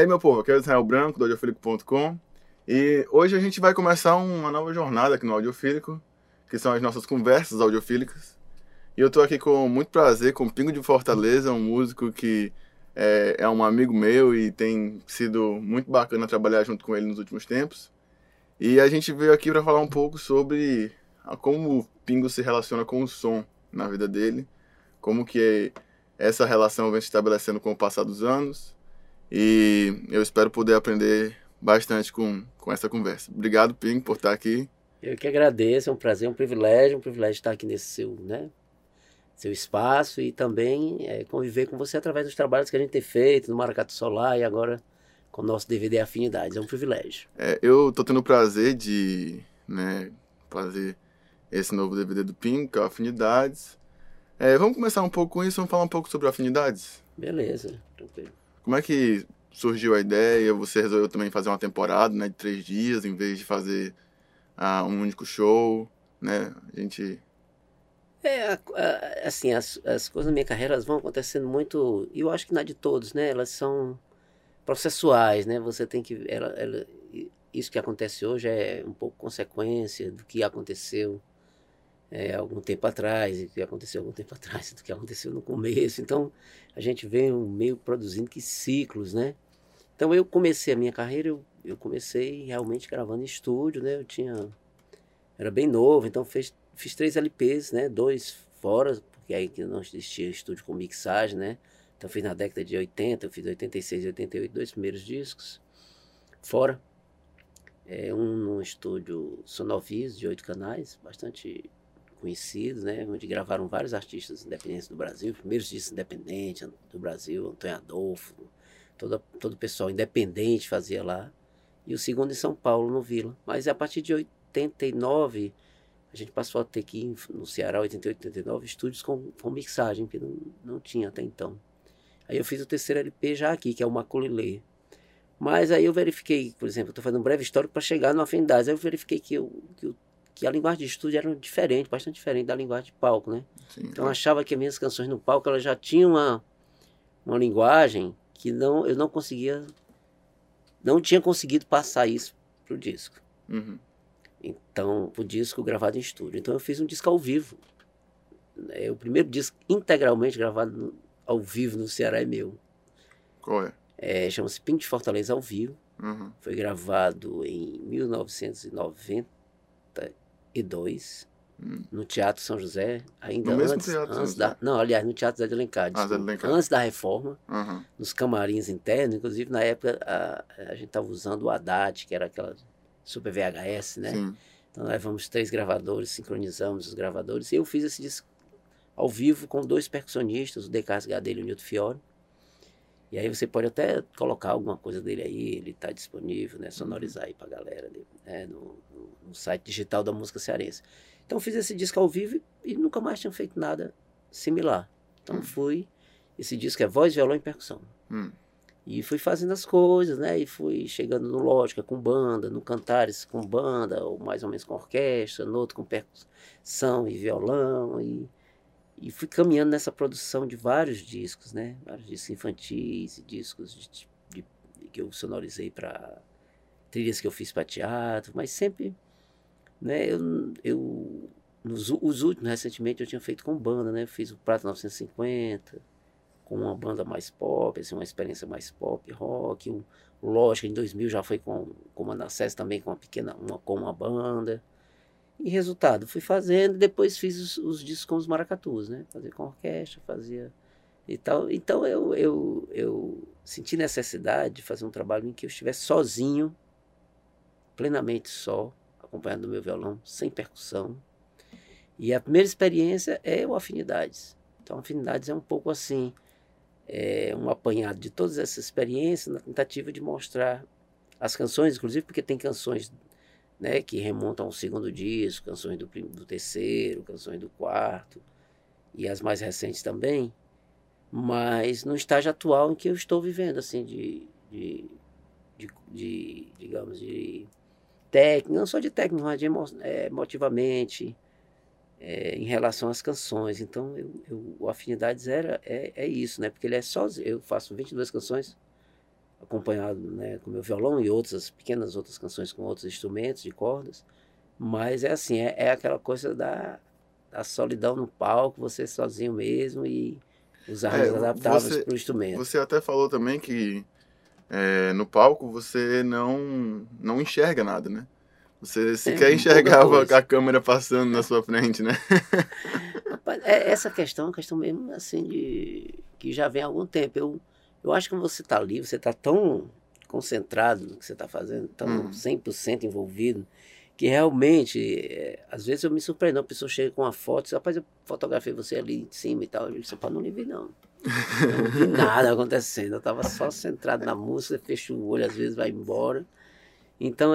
meu povo, aqui é o Israel Branco, do audiofílico.com, e hoje a gente vai começar uma nova jornada aqui no Audiofílico, que são as nossas conversas audiofílicas. E eu tô aqui com muito prazer com o Pingo de Fortaleza, um músico que é um amigo meu e tem sido muito bacana trabalhar junto com ele nos últimos tempos. E a gente veio aqui para falar um pouco sobre como o Pingo se relaciona com o som na vida dele, como que essa relação vem se estabelecendo com o passar dos anos. E eu espero poder aprender bastante com essa conversa. Obrigado, Pingo, por estar aqui. Eu que agradeço, é um prazer, um privilégio estar aqui nesse seu espaço e também conviver com você através dos trabalhos que a gente tem feito no Maracatu Solar e agora com o nosso DVD Afinidades. É um privilégio. Eu tô tendo o prazer de, fazer esse novo DVD do Pingo, que é o Afinidades. Vamos começar um pouco com isso, vamos falar um pouco sobre Afinidades. Beleza, tranquilo. Como é que surgiu a ideia? Você resolveu também fazer uma temporada, né, de 3 dias, em vez de fazer um único show, né? A gente... Assim, as coisas na minha carreira elas vão acontecendo muito, e eu acho que na de todos, né? Elas são processuais, né? Você tem que... isso que acontece hoje é um pouco consequência do que aconteceu algum tempo atrás, e do que aconteceu algum tempo atrás, do que aconteceu no começo. Então, a gente vem meio produzindo que ciclos, né? Então, eu comecei a minha carreira, eu comecei realmente gravando em estúdio, né? Era bem novo, então fiz 3 LPs, né? 2 fora, porque aí que não existia estúdio com mixagem, né? Então, fiz na década de 80, eu fiz 86 e 88, 2 primeiros discos fora. Um no estúdio Sonovis, de 8 canais, bastante conhecidos, né, onde gravaram vários artistas independentes do Brasil, primeiros discos independentes do Brasil, Antônio Adolfo, todo o pessoal independente fazia lá, e o segundo em São Paulo, no Vila. Mas a partir de 89, a gente passou a ter aqui no Ceará, 88, 89, estúdios com mixagem, que não tinha até então. Aí eu fiz o terceiro LP já aqui, que é o Maculilê. Mas aí eu verifiquei, por exemplo, eu estou fazendo um breve histórico para chegar no Afinidades, aí eu verifiquei que a linguagem de estúdio era diferente, bastante diferente da linguagem de palco, né? Sim, então eu achava que as minhas canções no palco elas já tinham uma linguagem que eu não tinha conseguido passar isso pro disco. Uhum. Então, pro disco gravado em estúdio. Então eu fiz um disco ao vivo. O primeiro disco integralmente gravado ao vivo no Ceará é meu. Qual é? Chama-se Pingo de Fortaleza ao vivo. Uhum. Foi gravado em 1992, no Teatro São José, ainda No mesmo antes teatro, São José? Não, aliás, no Teatro Zé de Alencar, Zé de Alencar. antes da reforma, Uhum. nos camarins internos, inclusive na época a gente estava usando o Haddad, que era aquela Super VHS, né? Sim. Então nós levamos 3 gravadores, sincronizamos os gravadores, e eu fiz esse disco ao vivo com 2 percussionistas, o Decas Gadelha e o Nilton Fiore. E aí você pode até colocar alguma coisa dele aí, ele está disponível, né? Sonorizar aí pra galera, né? No site digital da música cearense. Então fiz esse disco ao vivo e nunca mais tinha feito nada similar. Então esse disco é voz, violão e percussão. E fui fazendo as coisas, né? E fui chegando no Lógica com banda, no Cantares com banda, ou mais ou menos com orquestra, no outro com percussão e violão, e fui caminhando nessa produção de vários discos, né? Vários discos infantis e discos que eu sonorizei para trilhas que eu fiz para teatro, mas sempre, né? Os últimos, recentemente, eu tinha feito com banda, né? Eu fiz o Prato 950, com uma banda mais pop, assim, uma experiência mais pop, rock. O Lógica, em 2000, já foi com o Manassés também, com uma banda. E resultado, fui fazendo, depois fiz os discos com os maracatus, né? Fazia com orquestra, fazia e tal. Então eu senti necessidade de fazer um trabalho em que eu estivesse sozinho, plenamente só, acompanhado do meu violão, sem percussão. E a primeira experiência é o Afinidades. Então, Afinidades é um pouco assim, um apanhado de todas essas experiências na tentativa de mostrar as canções, inclusive porque tem canções, né, que remontam ao segundo disco, canções do terceiro, canções do quarto, e as mais recentes também, mas no estágio atual em que eu estou vivendo, assim, digamos, de técnica, não só de técnica, mas de emotivamente, em relação às canções. Então, o Afinidades é isso, né, porque ele é sozinho. Eu faço 22 canções, acompanhado, né, com meu violão e pequenas outras canções com outros instrumentos de cordas, mas é assim, é aquela coisa da solidão no palco, você sozinho mesmo e os arranjos adaptáveis para o instrumento. Você até falou também que no palco você não enxerga nada, né? Você sequer enxergava a câmera passando na sua frente, né? Rapaz, essa questão é uma questão mesmo assim que já vem há algum tempo. Eu acho que quando você está ali, você está tão concentrado no que você está fazendo, tão 100% envolvido, que realmente, às vezes eu me surpreendo, a pessoa chega com uma foto, diz, rapaz, eu fotografei você ali de cima e tal, eu disse, não lhe vi não. Não vi nada acontecendo, eu estava só centrado na música, fecho o olho, às vezes vai embora. Então,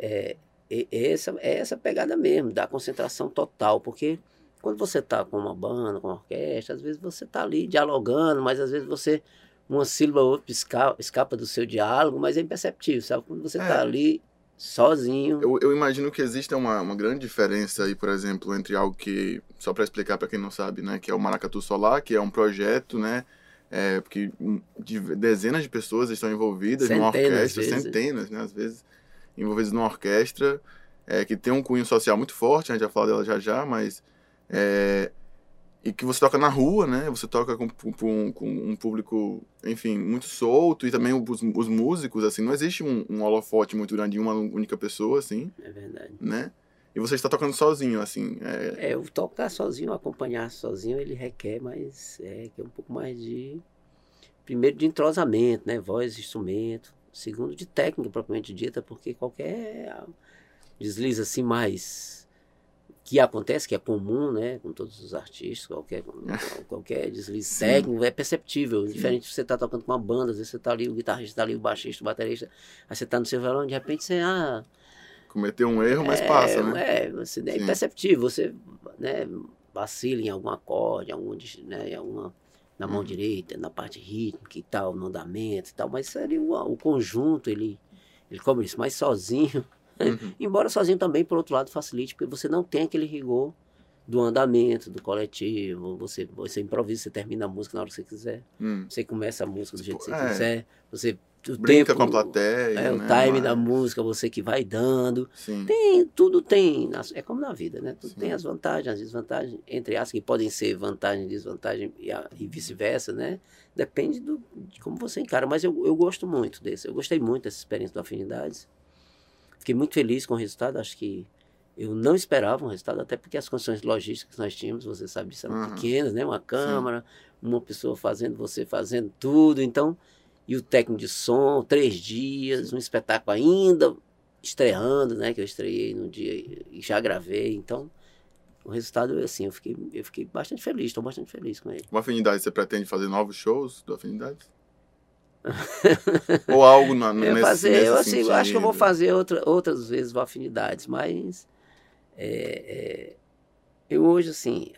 essa pegada mesmo, da concentração total, porque quando você está com uma banda, com uma orquestra, às vezes você está ali dialogando, mas às vezes uma sílaba ou outra escapa do seu diálogo, mas é imperceptível, sabe? Quando você está ali sozinho. Eu imagino que existe uma grande diferença aí, por exemplo, entre algo que, só para explicar para quem não sabe, né, que é o Maracatu Solar, que é um projeto, né, porque dezenas de pessoas estão envolvidas numa orquestra, centenas, né, às vezes, envolvidas numa orquestra, que tem um cunho social muito forte, a gente vai falar dela já, mas e que você toca na rua, né? Você toca com um público, enfim, muito solto, e também os músicos, assim, não existe um holofote muito grande em uma única pessoa, assim. É verdade. Né? E você está tocando sozinho, assim. Eu tocar sozinho, acompanhar sozinho, ele requer mais, que é um pouco mais primeiro de entrosamento, né? Voz, instrumento. Segundo, de técnica propriamente dita, porque qualquer deslize assim mais que acontece, que é comum, né, com todos os artistas, qualquer deslize técnico é perceptível. Sim. Diferente de você estar tocando com uma banda, às vezes você está ali, o guitarrista está ali, o baixista, o baterista, aí você está no seu violão, de repente você cometeu um erro, mas passa, né? É imperceptível, você, né, vacila em algum acorde, na mão direita, na parte rítmica e tal, no andamento e tal, mas ali o conjunto, ele cobre isso, mas sozinho. Embora sozinho também, por outro lado, facilite, porque você não tem aquele rigor do andamento, do coletivo, você improvisa, você termina a música na hora que você quiser, você começa a música do jeito que você quiser, você brinca com a plateia, o time da música, você que vai dando. Sim. Tudo tem, é como na vida, né? Tudo tem as vantagens, as desvantagens, entre as que podem ser vantagem e desvantagem e vice-versa, né? Depende de como você encara, mas eu gosto muito eu gostei muito dessa experiência do Afinidades. Fiquei muito feliz com o resultado, acho que eu não esperava um resultado, até porque as condições logísticas que nós tínhamos, você sabe, eram pequenas, né? Uma câmera, uma pessoa você fazendo tudo, então, e o técnico de som, 3 dias, um espetáculo ainda estreando, né? Que eu estreiei no dia e já gravei, então, o resultado, assim, eu fiquei bastante feliz, estou bastante feliz com ele. O Afinidades, você pretende fazer novos shows do Afinidades? Ou algo nesse sentido? Eu acho que eu vou fazer outras vezes o Afinidades, mas eu hoje, assim,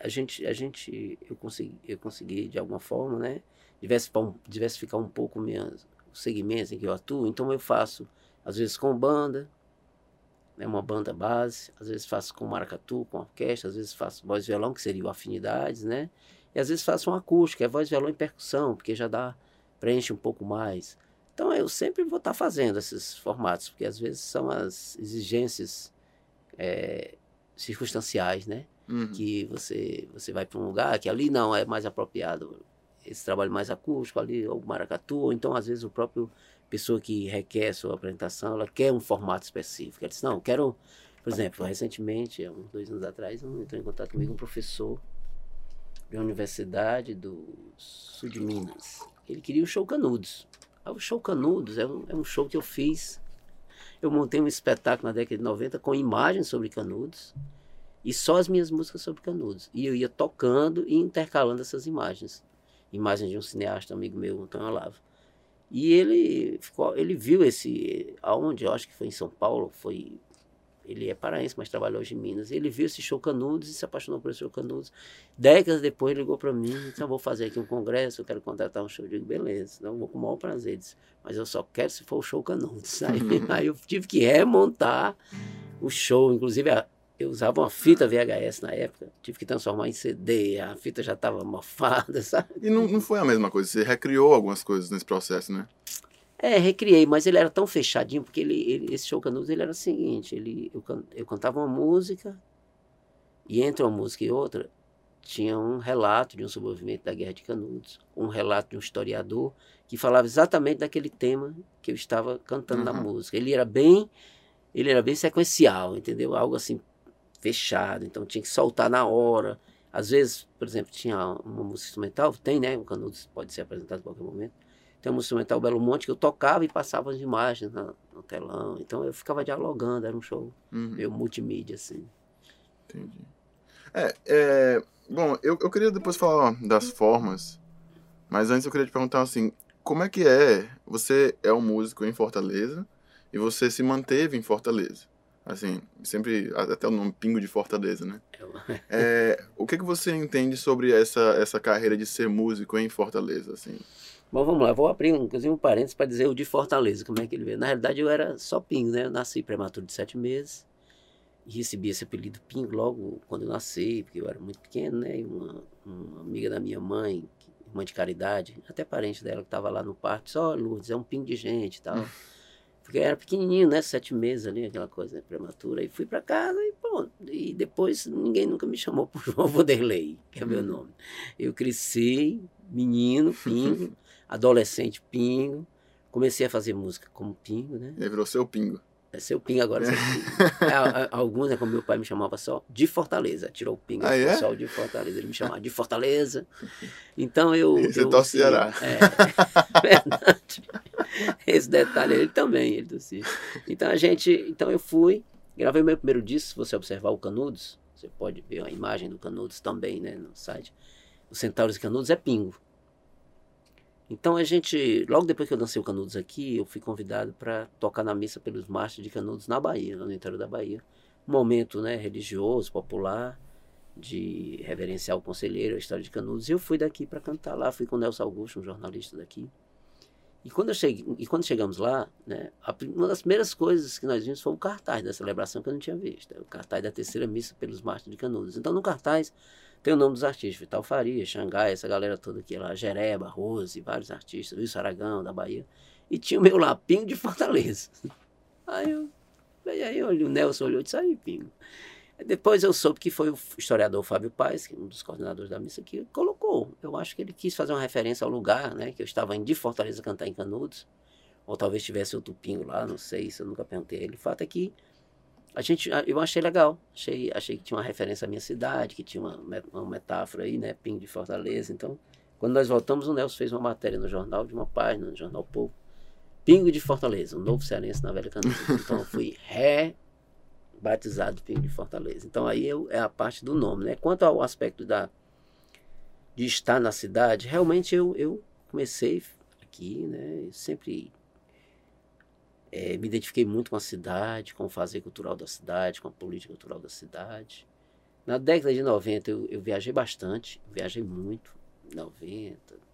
eu consegui de alguma forma, né, diversificar um pouco os segmentos em que eu atuo, então eu faço, às vezes com banda, né, uma banda base, às vezes faço com maracatu, com orquestra, às vezes faço voz e violão, que seria o Afinidades, né, e às vezes faço um acústico, que é voz, violão e percussão, porque já preenche um pouco mais. Então eu sempre vou estar fazendo esses formatos, porque às vezes são as exigências circunstanciais, né? Que você vai para um lugar que ali não é mais apropriado esse trabalho mais acústico, ali ou maracatu, ou então às vezes o próprio pessoa que requer sua apresentação, ela quer um formato específico. Ela diz, não, quero, por exemplo, recentemente, uns 2 anos atrás, entrou em contato comigo um professor da Universidade do Sul de Minas. Ele queria o show Canudos. O show Canudos é um show que eu fiz. Eu montei um espetáculo na década de 90 com imagens sobre Canudos e só as minhas músicas sobre Canudos. E eu ia tocando e intercalando essas imagens. Imagens de um cineasta amigo meu, Antônio Olavo. E ele viu aonde, eu acho que foi em São Paulo, ele é paraense, mas trabalha hoje em Minas. Ele viu esse show Canudos e se apaixonou por esse show Canudos. Décadas depois ele ligou para mim, disse, eu vou fazer aqui um congresso, eu quero contratar um show. Eu digo, beleza, então eu vou com o maior prazer. Disse, mas eu só quero se for o show Canudos. Aí eu tive que remontar o show, inclusive eu usava uma fita VHS na época, tive que transformar em CD, a fita já estava mofada, sabe? E não foi a mesma coisa, você recriou algumas coisas nesse processo, né? Recriei, mas ele era tão fechadinho, porque esse show Canudos, ele era o seguinte, eu cantava uma música, e entre uma música e outra, tinha um relato de um sobrevivente da Guerra de Canudos, um relato de um historiador, que falava exatamente daquele tema que eu estava cantando na música. Ele era bem sequencial, entendeu? Algo assim, fechado, então tinha que soltar na hora. Às vezes, por exemplo, tinha uma música instrumental, tem, né? O Canudos pode ser apresentado em qualquer momento. Tem uma música instrumental Belo Monte que eu tocava e passava as imagens no telão. Então eu ficava dialogando, era um show meio multimídia, assim. Entendi. Bom, eu queria depois falar das formas, mas antes eu queria te perguntar assim, como é que você é um músico em Fortaleza e você se manteve em Fortaleza? Assim, sempre, até o nome Pingo de Fortaleza, né? O que você entende sobre essa carreira de ser músico em Fortaleza, assim? Bom, vamos lá, vou abrir inclusive um parênteses para dizer o de Fortaleza, como é que ele veio. Na realidade eu era só Pingo, né? Eu nasci prematuro de 7 meses e recebi esse apelido Pingo logo quando eu nasci, porque eu era muito pequeno, né? E uma amiga da minha mãe, irmã de caridade, até parente dela que estava lá no parque, só Lourdes, é um pingo de gente e tal. Porque eu era pequenininho, né? 7 meses ali, aquela coisa, né? Prematura. E fui para casa e pronto. E depois ninguém nunca me chamou por João Vanderlei, que é meu nome. Eu cresci, menino, Pingo, adolescente, Pingo. Comecei a fazer música como Pingo, né? E aí virou seu Pingo. É seu Pingo agora, seu Pingo. Alguns, né, como meu pai me chamava só de Fortaleza. Tirou o Pingo e ficou só o de Fortaleza. Ele me chamava de Fortaleza. Então Você torce Ceará. Verdade. Esse detalhe ele também, ele tossia. Então eu fui, gravei meu primeiro disco. Se você observar o Canudos, você pode ver a imagem do Canudos também, né, no site. O Centauros e Canudos é Pingo. Então logo depois que eu dancei o Canudos aqui, eu fui convidado para tocar na missa pelos mártires de Canudos na Bahia, no interior da Bahia. Um momento, né, religioso, popular, de reverenciar o conselheiro, a história de Canudos. E eu fui daqui para cantar lá, fui com o Nelson Augusto, um jornalista daqui. E quando chegamos lá, né, uma das primeiras coisas que nós vimos foi o cartaz da celebração que eu não tinha visto. O cartaz da terceira missa pelos mártires de Canudos. Então no cartaz tem o nome dos artistas, Vital Faria, Xangai, essa galera toda aqui lá, Jereba, Rose, vários artistas, Luiz Aragão, da Bahia. E tinha o meu lá, Pingo de Fortaleza. Aí o Nelson olhou e disse, aí Pingo. Depois eu soube que foi o historiador Fábio Paes, que é um dos coordenadores da missa, que colocou. Eu acho que ele quis fazer uma referência ao lugar, né, que eu estava indo de Fortaleza cantar em Canudos, ou talvez tivesse outro Pingo lá, não sei, isso eu nunca perguntei a ele. O fato é que eu achei legal, achei que tinha uma referência à minha cidade, que tinha uma metáfora aí, né, Pingo de Fortaleza. Então, quando nós voltamos, o Nelson fez uma matéria no jornal, de uma página, no Jornal Povo, Pingo de Fortaleza, um novo cearense na Velha Canudos. Então eu fui batizado Pingo de Fortaleza. Então aí é a parte do nome, né? Quanto ao aspecto de estar na cidade, realmente eu comecei aqui, né? Eu sempre me identifiquei muito com a cidade, com o fazer cultural da cidade, com a política cultural da cidade. Na década de 90 eu viajei bastante, viajei muito, 90,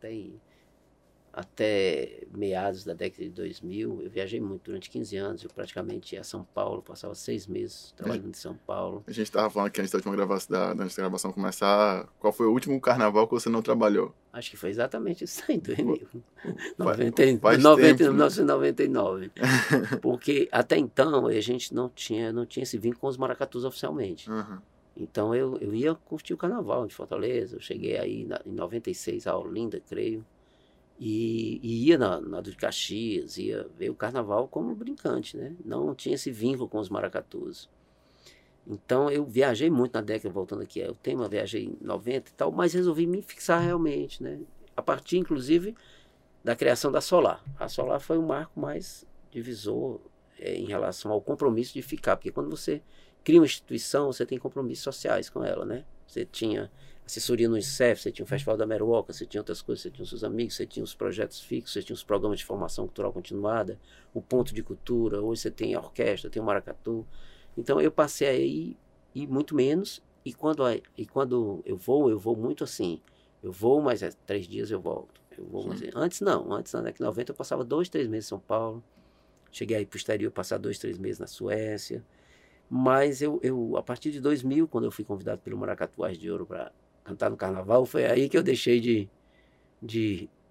até meados da década de 2000, eu viajei muito durante 15 anos, eu praticamente ia a São Paulo, passava 6 meses trabalhando em São Paulo. A gente estava falando aqui antes da última gravação começar, qual foi o último carnaval que você não trabalhou? Acho que foi exatamente isso aí, 2000. Faz 1999. Porque até então a gente não tinha esse vínculo com os maracatus oficialmente. Uhum. Então eu ia curtir o carnaval de Fortaleza, eu cheguei aí em 96 a Olinda, creio. E ia na Duque de Caxias, ia ver o carnaval como brincante, né? Não tinha esse vínculo com os maracatus. Então eu viajei muito na década, voltando aqui ao tema, viajei em 90 e tal, mas resolvi me fixar realmente, né? A partir, inclusive, da criação da Solar. A Solar foi um marco mais divisor em relação ao compromisso de ficar, porque quando você cria uma instituição, você tem compromissos sociais com ela, né? Você tinha assessoria no INCEF, você tinha o Festival da Meruoca, você tinha outras coisas, você tinha os seus amigos, você tinha os projetos fixos, você tinha os programas de formação cultural continuada, o ponto de cultura, hoje você tem a orquestra, tem o maracatu. Então eu passei aí e muito menos, e quando eu vou muito assim, eu vou, mas 3 dias eu volto. Eu vou, mas antes na década de 90 eu passava 2, 3 meses em São Paulo, cheguei aí para o exterior, passar 2, 3 meses na Suécia, mas a partir de 2000, quando eu fui convidado pelo Maracatuás de Ouro para cantar no carnaval, foi aí que eu deixei de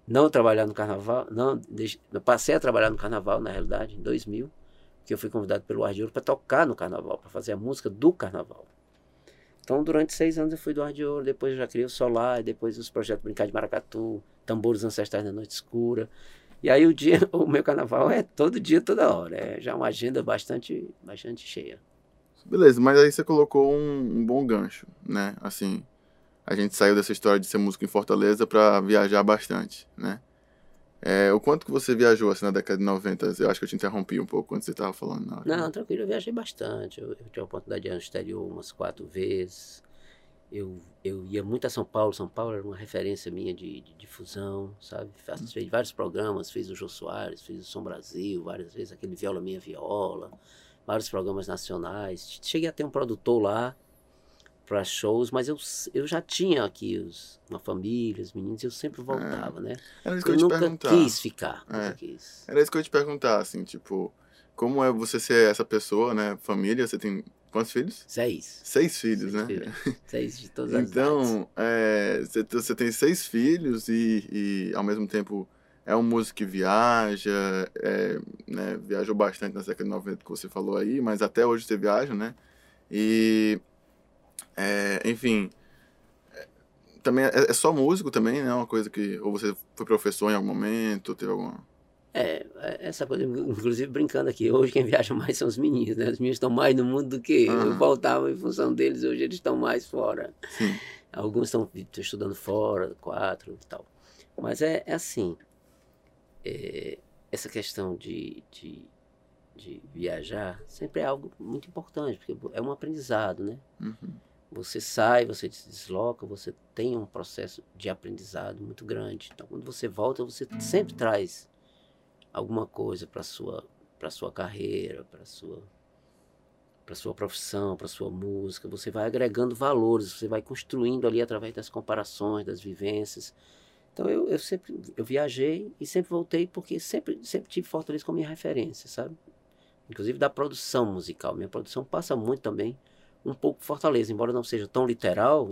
não trabalhar no carnaval, não, eu passei a trabalhar no carnaval, na realidade, em 2000, que eu fui convidado pelo Ar de Ouro para tocar no carnaval, para fazer a música do carnaval. Então, durante 6 anos eu fui do Ar de Ouro, depois eu já criei o Solar, depois os projetos Brincar de Maracatu, Tambores Ancestrais da Noite Escura. E aí o meu carnaval é todo dia, toda hora. É já uma agenda bastante cheia. Beleza, mas aí você colocou um bom gancho, né? Assim, a gente saiu dessa história de ser músico em Fortaleza pra viajar bastante, né? O quanto que você viajou assim na década de 90? Eu acho que eu te interrompi um pouco quando você estava falando na hora. Não, tranquilo, eu viajei bastante. Eu tive a oportunidade de ir no exterior umas 4 vezes. Eu ia muito a São Paulo. São Paulo era uma referência minha de difusão, sabe? Fiz vários programas, fiz o Jô Soares, fiz o Som Brasil, várias vezes, aquele Viola Minha Viola, vários programas nacionais. Cheguei a ter um produtor lá para shows, mas eu já tinha aqui uma família, os meninos, e eu sempre voltava, né? Era isso que Eu eu ia te nunca perguntar. quis ficar, nunca É. quis. Era isso que eu ia te perguntar, assim, tipo, como é você ser essa pessoa, né? Família, você tem quantos filhos? 6. 6 filhos, né? 6 de todas as idades. Então, você tem 6 filhos e ao mesmo tempo é um músico que viaja, né, viajou bastante na década de 90 que você falou aí, mas até hoje você viaja, né? E, enfim, também só músico também, né? Uma coisa que, ou você foi professor em algum momento, teve alguma... Essa coisa, inclusive brincando aqui, hoje quem viaja mais são os meninos, né? Os meninos estão mais no mundo do que eu. Eu voltava em função deles, hoje eles estão mais fora. Sim. Alguns estão estudando fora, 4 e tal. Mas é assim, essa questão de viajar sempre é algo muito importante, porque é um aprendizado, né? Uhum. Você sai, você se desloca, você tem um processo de aprendizado muito grande. Então, quando você volta, você sempre traz alguma coisa para sua carreira, para sua profissão, para sua música. Você vai agregando valores, você vai construindo ali através das comparações, das vivências. Então eu sempre viajei e sempre voltei porque sempre tive Fortaleza como minha referência, sabe? Inclusive da produção musical. Minha produção passa muito também um pouco Fortaleza, embora não seja tão literal,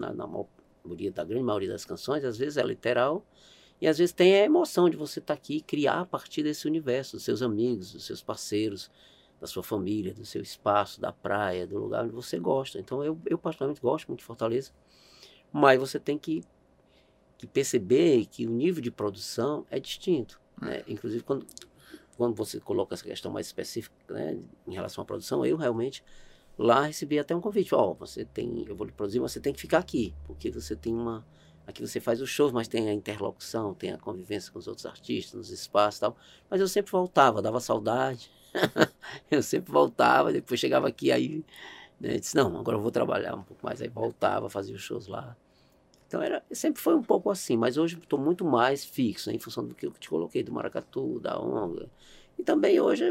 da grande maioria das canções, às vezes é literal. E às vezes tem a emoção de você estar aqui e criar a partir desse universo, dos seus amigos, dos seus parceiros, da sua família, do seu espaço, da praia, do lugar onde você gosta. Então eu particularmente gosto muito de Fortaleza, mas você tem que perceber que o nível de produção é distinto, né? Inclusive quando você coloca essa questão mais específica, né, em relação à produção, eu realmente lá recebi até um convite, eu vou lhe produzir, mas você tem que ficar aqui, porque você tem aqui você faz os shows, mas tem a interlocução, tem a convivência com os outros artistas, nos espaços e tal. Mas eu sempre voltava, dava saudade. Eu sempre voltava, depois chegava aqui, aí, né, disse, não, agora eu vou trabalhar um pouco mais. Aí voltava, fazia os shows lá. Então sempre foi um pouco assim, mas hoje estou muito mais fixo, né, em função do que eu te coloquei, do maracatu, da onga. E também hoje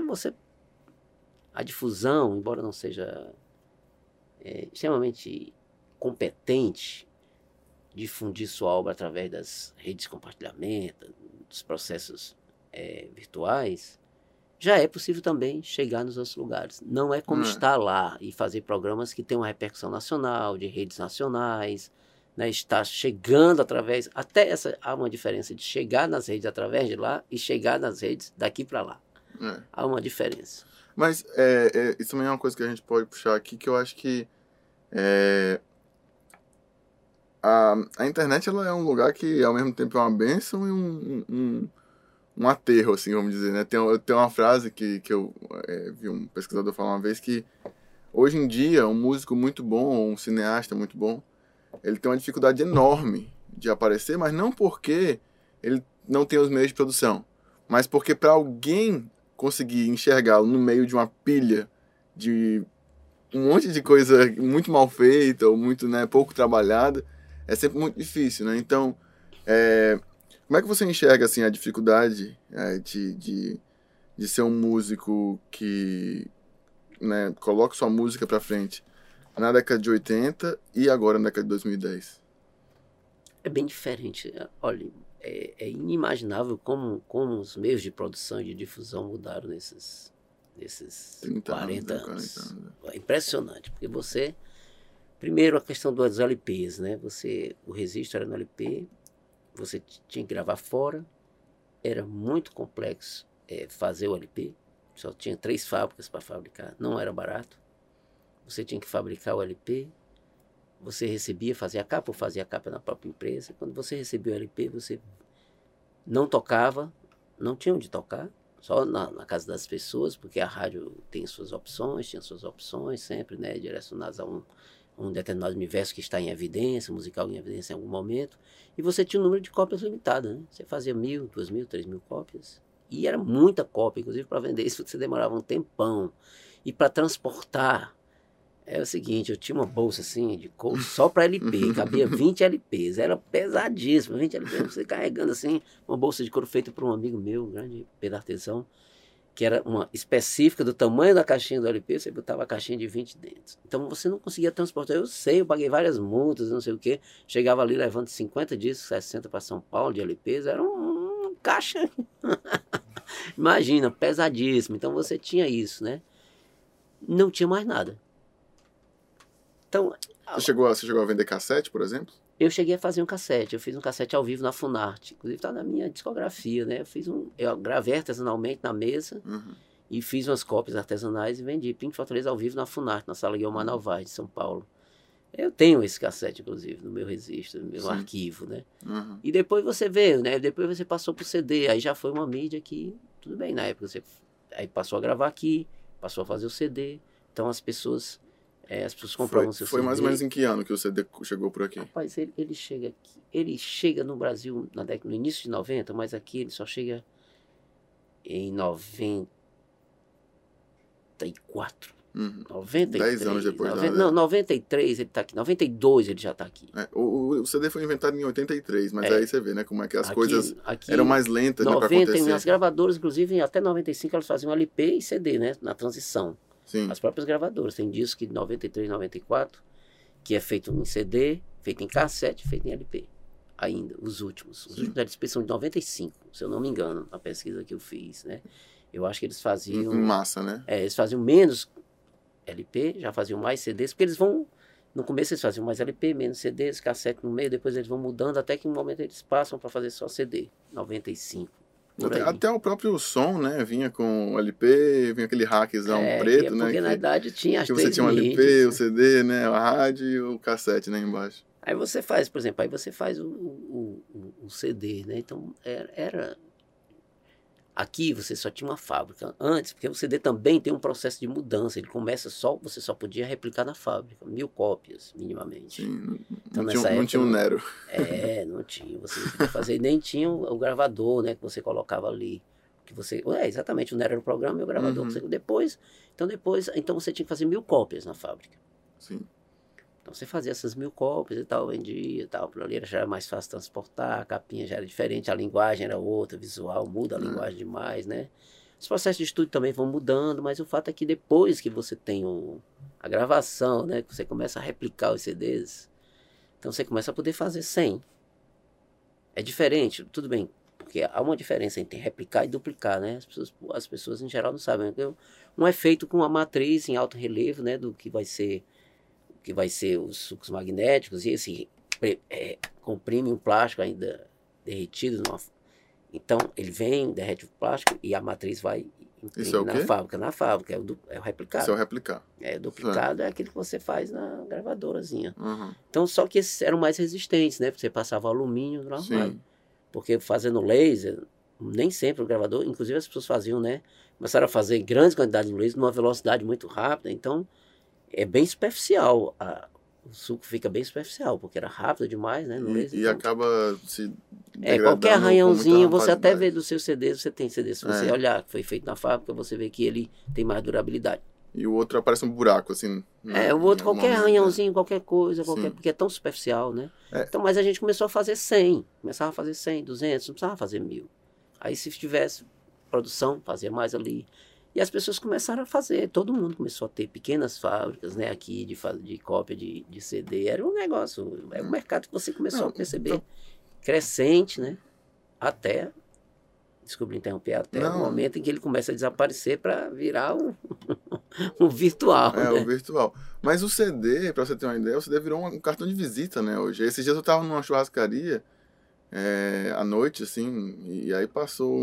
a difusão, embora não seja extremamente competente, difundir sua obra através das redes de compartilhamento, dos processos virtuais, já é possível também chegar nos outros lugares. Não é como estar lá e fazer programas que têm uma repercussão nacional, de redes nacionais, né? Estar chegando através... há uma diferença de chegar nas redes através de lá e chegar nas redes daqui para lá. Há uma diferença. Mas isso também é uma coisa que a gente pode puxar aqui, que eu acho que a internet ela é um lugar que ao mesmo tempo é uma bênção e um aterro, assim, vamos dizer, né? Tem uma frase que eu vi um pesquisador falar uma vez que hoje em dia um músico muito bom, ou um cineasta muito bom, ele tem uma dificuldade enorme de aparecer, mas não porque ele não tem os meios de produção, mas porque para alguém conseguir enxergá-lo no meio de uma pilha de um monte de coisa muito mal feita ou muito, né, pouco trabalhada, é sempre muito difícil, né? Então, como é que você enxerga assim a dificuldade de ser um músico que, né, coloca sua música para frente na década de 80 e agora na década de 2010? É bem diferente. Olha, é inimaginável como os meios de produção e de difusão mudaram nesses 40 anos. É impressionante, porque primeiro a questão dos LPs, né? O registro era no LP, você tinha que gravar fora, era muito complexo fazer o LP, só tinha 3 fábricas para fabricar, não era barato. Você tinha que fabricar o LP, você recebia, fazia a capa ou fazia a capa na própria empresa. Quando você recebia o LP, você não tocava, não tinha onde tocar, só na casa das pessoas, porque a rádio tem suas opções, tinha suas opções sempre, né, direcionadas a um determinado universo que está em evidência, musical em evidência em algum momento, e você tinha um número de cópias limitado, né? Você fazia 1.000, 2.000, 3.000 cópias, e era muita cópia, inclusive para vender isso você demorava um tempão, e para transportar, era o seguinte, eu tinha uma bolsa assim de couro só para LP, cabia 20 LPs, era pesadíssimo, 20 LPs, você carregando assim, uma bolsa de couro feita por um amigo meu, um grande Pedro Artesão, que era uma específica do tamanho da caixinha do LP, você botava a caixinha de 20 dentro. Então você não conseguia transportar. Eu sei, eu paguei várias multas, não sei o quê. Chegava ali levando 50 discos, 60 para São Paulo de LPs, era uma caixa. Imagina, pesadíssimo. Então você tinha isso, né? Não tinha mais nada. Então, Você chegou a vender cassete, por exemplo? eu cheguei a fazer um cassete, eu fiz um cassete ao vivo na Funarte, inclusive está na minha discografia, né? Eu gravei artesanalmente na mesa e fiz umas cópias artesanais e vendi Pink Fortaleza ao vivo na Funarte, na Sala Guilherme Novaes, de São Paulo. Eu tenho esse cassete, inclusive, no meu registro, no meu arquivo, né? E depois você veio, né? Depois você passou pro CD, aí já foi uma mídia que, tudo bem, na época você aí passou a gravar aqui, passou a fazer o CD, então as pessoas compravam seu CD. Foi mais ou menos em que ano que o CD chegou por aqui? Rapaz, ele chega aqui. Ele chega no Brasil no início de 90, mas aqui ele só chega em 94. 93. 10 anos depois. 93 ele está aqui. 92 ele já está aqui. O CD foi inventado em 83, mas aí você vê, né, como é que as coisas aqui, eram mais lentas, né, para acontecer. As gravadoras, inclusive, até 95 elas faziam LP e CD, né, na transição. Sim. As próprias gravadoras. Tem disco de 93, 94, que é feito em CD, feito em cassete, feito em LP. Ainda, os últimos. Os últimos LP são de 95, se eu não me engano, na pesquisa que eu fiz, né. Eu acho que eles faziam... Em massa, né? Eles faziam menos LP, já faziam mais CDs, porque eles vão... No começo eles faziam mais LP, menos CDs, cassete no meio, depois eles vão mudando, até que em um momento eles passam para fazer só CD. 95. Até o próprio som, né? Vinha com o LP, vinha aquele rackzão preto, né? Porque na verdade tinha as que você tinha o LP, o CD, né? A rádio e o cassete, né? Embaixo. Aí você faz, por exemplo, o CD, né? Então era... Aqui você só tinha uma fábrica. Antes, porque o CD também tem um processo de mudança. Ele começa você só podia replicar na fábrica. 1.000 cópias, minimamente. Sim, então, não tinha um Nero. Não tinha. Você não podia fazer, nem tinha o gravador, né? Que você colocava ali. Exatamente, o Nero era o programa e o gravador. Depois você tinha que fazer 1.000 cópias na fábrica. Sim. Então você fazia essas 1.000 cópias e tal, vendia e tal, por ali já era mais fácil transportar, a capinha já era diferente, a linguagem era outra, visual, muda a linguagem demais, né? Os processos de estúdio também vão mudando, mas o fato é que depois que você tem a gravação, né, que você começa a replicar os CDs, então você começa a poder fazer 100. É diferente, tudo bem, porque há uma diferença entre replicar e duplicar, né? As pessoas em geral não sabem. Um é feito com uma matriz em alto relevo, né, do que vai ser os sucos magnéticos, e esse comprime um plástico ainda derretido. Então, ele vem, derrete o plástico e a matriz vai imprimir na fábrica. Na fábrica, é o replicado. Isso é o replicar. O duplicado é aquele que você faz na gravadorazinha. Então, só que esses eram mais resistentes, né? Você passava alumínio no armário. Porque fazendo laser, nem sempre o gravador, inclusive as pessoas faziam, né? Começaram a fazer grandes quantidades de laser numa velocidade muito rápida, então... É bem superficial, o suco fica bem superficial, porque era rápido demais, né? E acaba se degradando. Qualquer arranhãozinho, você até vê do seu CD, você tem CD. Se você olhar que foi feito na fábrica, você vê que ele tem mais durabilidade. E o outro aparece um buraco, assim. O outro, qualquer arranhãozinho, qualquer coisa, porque é tão superficial, né? Então, mas a gente começou a fazer 100, começava a fazer 100, 200, não precisava fazer 1.000. Aí se tivesse produção, fazia mais ali. E as pessoas começaram a fazer, todo mundo começou a ter pequenas fábricas, né, aqui de cópia de CD. Era um negócio, é um mercado que você começou a perceber crescente, né, até o momento em que ele começa a desaparecer para virar um virtual. Né? O virtual. Mas o CD, para você ter uma ideia, o CD virou um cartão de visita, né, hoje. Esses dias eu estava numa churrascaria, à noite, assim, e aí passou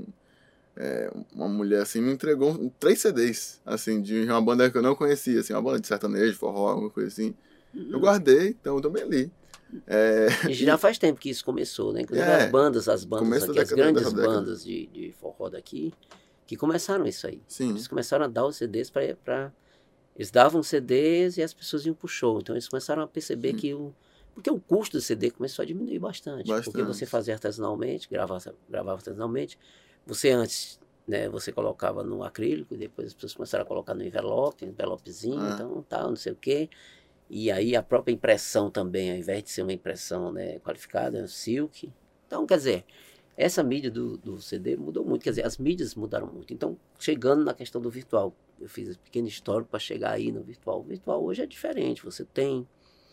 uma mulher, assim, me entregou 3 CDs, assim, de uma banda que eu não conhecia, assim, uma banda de sertanejo, forró, alguma coisa assim. Eu Hum, guardei, então eu também li. É, E já faz tempo que isso começou, né? Inclusive é, as bandas começo aqui, as dessa grandes década. bandas de forró daqui, que começaram isso aí. Eles Sim. começaram a dar os CDs para eles davam CDs e as pessoas iam pro show. Então eles começaram a perceber Sim, que porque o custo do CD começou a diminuir bastante. Porque você bastante. fazia artesanalmente, gravava artesanalmente. Você antes, né, você colocava no acrílico, e depois as pessoas começaram a colocar no envelopezinho, É, então tal, não sei o quê. E aí a própria impressão também, ao invés de ser uma impressão, né, qualificada, é um silk. Então, quer dizer, essa mídia do CD mudou muito, quer dizer, as mídias mudaram muito. Então, chegando na questão do virtual, eu fiz esse pequeno histórico para chegar aí no virtual. O virtual hoje é diferente, você tem.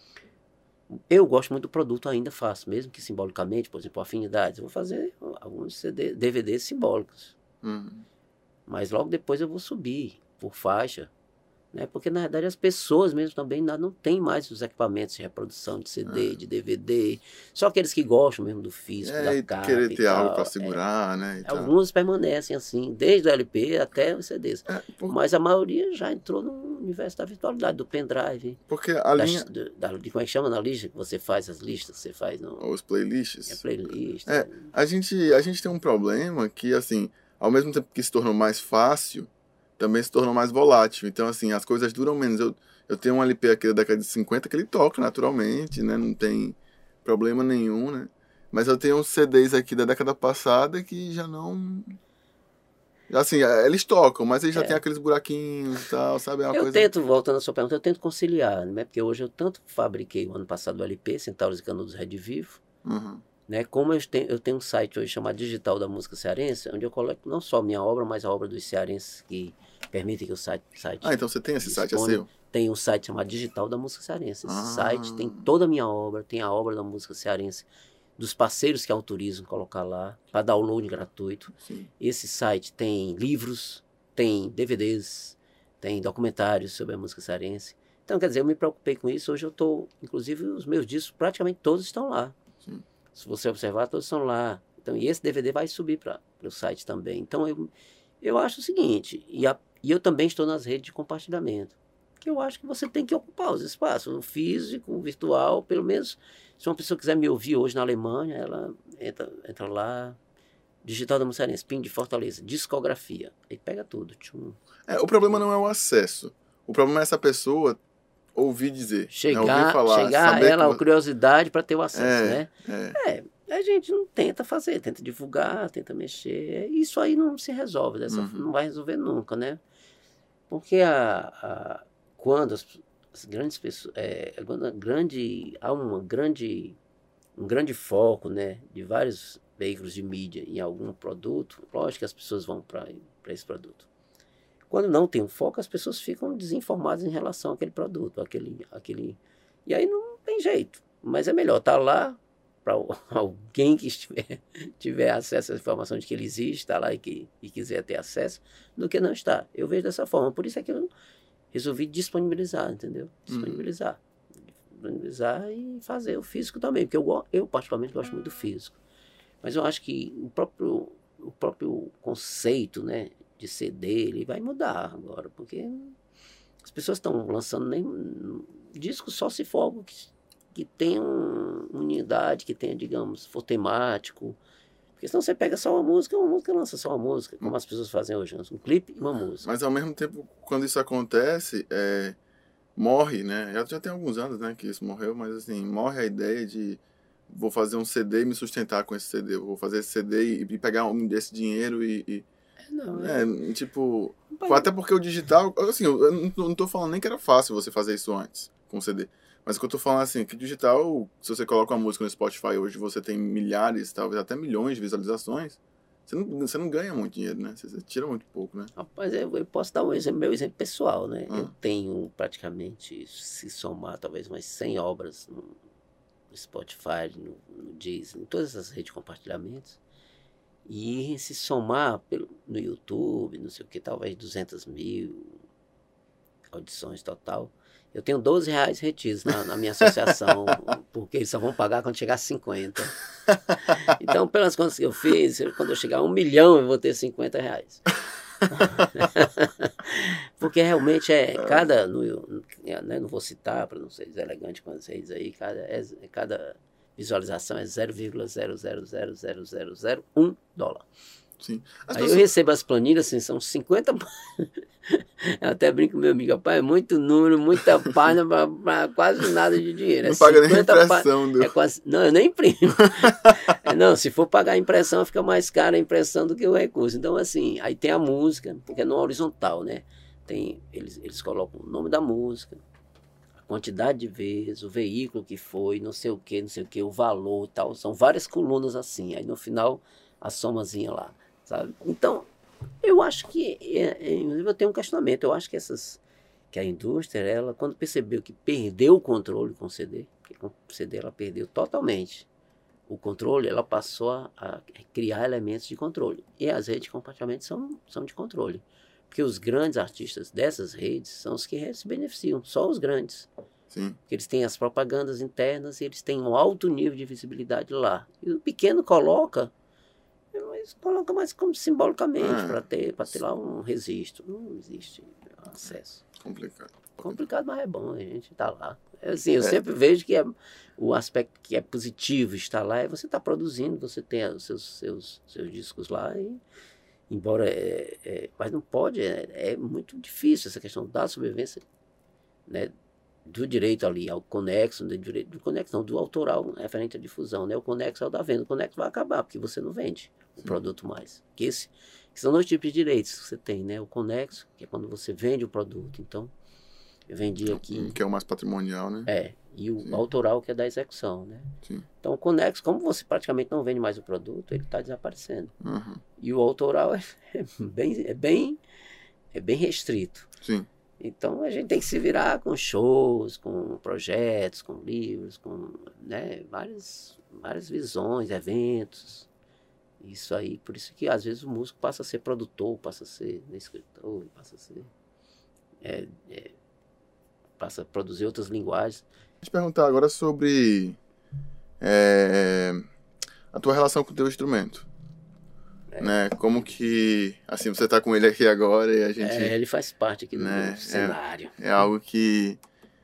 Eu gosto muito do produto, ainda faço, mesmo que simbolicamente, por exemplo, afinidades. Eu vou fazer alguns DVDs simbólicos, hum, mas logo depois eu vou subir por faixa, né? Porque na verdade as pessoas mesmo também ainda não têm mais os equipamentos de reprodução de CD, é. de DVD. Só aqueles que gostam mesmo do físico, da E querer capa e ter algo para tal. segurar, né, e tal. Alguns permanecem assim, desde o LP até os CDs. É, Mas a maioria já entrou no universo da virtualidade, do pendrive, porque a linha, de como é que chama na lista, que você faz as listas, você faz no os playlists, playlist. a gente tem um problema que, assim, ao mesmo tempo que se tornou mais fácil, também se tornou mais volátil. Então, assim, as coisas duram menos. Eu tenho um LP aqui da década de 50 que ele toca naturalmente, né? Não tem problema nenhum, né? Mas eu tenho uns CDs aqui da década passada que já não. Assim, eles tocam, mas eles já tem É, aqueles buraquinhos e tal, sabe? É uma eu coisa. tento, voltando à sua pergunta, eu tento conciliar, né? Porque hoje eu tanto fabriquei o ano passado o LP, Centauros e Canudos Rede Vivo, Uhum. né? Como eu tenho um site hoje chamado Digital da Música Cearense, onde eu coloco não só minha obra, mas a obra dos cearenses que permitem que o Ah, site então você tem esse site, é dispone. seu? Tem um site chamado Digital da Música Cearense. Esse site tem Ah, toda a minha obra, tem a obra da música cearense, dos parceiros que autorizam colocar lá, para download gratuito. sim. Esse site tem livros, tem DVDs, tem documentários sobre a música cearense. Então, quer dizer, eu me preocupei com isso. Hoje eu estou, inclusive, os meus discos praticamente todos estão lá. Sim. Se você observar, todos estão lá. Então, e esse DVD vai subir para o site também. Então, eu acho o seguinte, e eu também estou nas redes de compartilhamento, que eu acho que você tem que ocupar os espaços, o físico, o virtual, pelo menos, se uma pessoa quiser me ouvir hoje na Alemanha, ela entra lá, Digital da Mussarense, PIN de Fortaleza, discografia, aí pega tudo. Tchum, O problema tchum. não é o acesso. O problema é essa pessoa ouvir dizer, né? Ouvir falar, Chegar a saber que ela a você. curiosidade para ter o acesso, É, né? é. É, a gente não tenta fazer, tenta divulgar, tenta mexer. Isso aí não se resolve, Uhum. não vai resolver nunca, né? Porque quando as grandes pessoas, quando há um grande foco, né, de vários veículos de mídia em algum produto, lógico que as pessoas vão para esse produto. Quando não tem um foco, as pessoas ficam desinformadas em relação àquele produto, e aí não tem jeito. Mas é melhor estar lá para alguém que tiver acesso à informação de que ele existe, está lá e quiser ter acesso, do que não estar. Eu vejo dessa forma. Por isso é que eu resolvi disponibilizar, entendeu? Uhum. Disponibilizar e fazer o físico também, porque eu particularmente gosto muito do físico. Mas eu acho que o próprio conceito, né, de CD, ele vai mudar agora, porque as pessoas estão lançando nem disco só se for algo que tenha unidade, que tenha, digamos, for temático. Porque senão você pega só uma música lança só uma música, como as pessoas fazem hoje, lançam um clipe e uma música. Mas ao mesmo tempo, quando isso acontece, morre, né? Já tem alguns anos, né, que isso morreu, mas assim, morre a ideia de vou fazer um CD e me sustentar com esse CD. Vou fazer esse CD e pegar esse dinheiro Não, tipo, Mas, até porque o digital, assim, eu não tô falando nem que era fácil você fazer isso antes com CD. Mas o que eu tô falando assim, que o digital, se você coloca uma música no Spotify hoje, você tem milhares, talvez até milhões de visualizações, você não ganha muito dinheiro, né? Você tira muito pouco, né? rapaz, eu posso dar meu exemplo pessoal, né? Eu Ah, tenho praticamente, se somar, talvez umas 100 obras no Spotify, no Deezer, em todas as redes de compartilhamentos. E se somar no YouTube, não sei o que, talvez 200 mil audições total. Eu tenho R$ 12 retidos na minha associação, porque eles só vão pagar quando chegar a 50. Então, pelas contas que eu fiz, quando eu chegar a 1 milhão, eu vou ter R$ 50. Porque realmente né, não vou citar para não ser deselegante com vocês aí, cada visualização é $0,0000001. Sim. Aí eu recebo as planilhas, assim, são 50. Eu até brinco com meu amigo, rapaz, é muito número, muita página para quase nada de dinheiro. Não paga nem impressão, Não, eu nem imprimo. Não, se for pagar a impressão, fica mais cara a impressão do que o recurso. Então, assim, aí tem a música, porque é no horizontal, né? Eles colocam o nome da música, a quantidade de vezes, o veículo que foi, não sei o que, o valor e tal. São várias colunas assim. Aí no final, a somazinha lá, sabe? Então, eu acho que, inclusive eu tenho um questionamento, eu acho que a indústria, ela, quando percebeu que perdeu o controle com o CD, porque com o CD ela perdeu totalmente o controle, ela passou a criar elementos de controle. E as redes de compartilhamento são de controle. Porque os grandes artistas dessas redes são os que se beneficiam, só os grandes. Sim. Porque eles têm as propagandas internas e eles têm um alto nível de visibilidade lá. E o pequeno coloca mais como simbolicamente, para ter lá um registro. Não existe acesso. Complicado, mas é bom, a gente está lá. Assim, eu sempre vejo que o aspecto que é positivo estar lá é você estar produzindo, você tem os seus discos lá, embora mas não pode, é muito difícil essa questão da sobrevivência, né, do direito ali ao conexo, do autoral referente à difusão, né? O conexo é o da venda, o conexo vai acabar, porque você não vende o produto mais. Que são dois tipos de direitos que você tem, né? O conexo, que é quando você vende o produto, então eu vendi aqui... Que é o mais patrimonial, né? E o autoral, que é da execução, né? Sim. Então o conexo, como você praticamente não vende mais o produto, ele está desaparecendo. Uhum. E o autoral é bem restrito. Sim. Então a gente tem que se virar com shows, com projetos, com livros, com, né, várias visões, eventos. Isso aí, por isso que às vezes o músico passa a ser produtor, passa a ser escritor, passa a ser... passa a produzir outras linguagens. Vou te perguntar agora sobre a tua relação com o teu instrumento. Né? Como que, assim, você tá com ele aqui agora e a gente... ele faz parte aqui do cenário. É algo que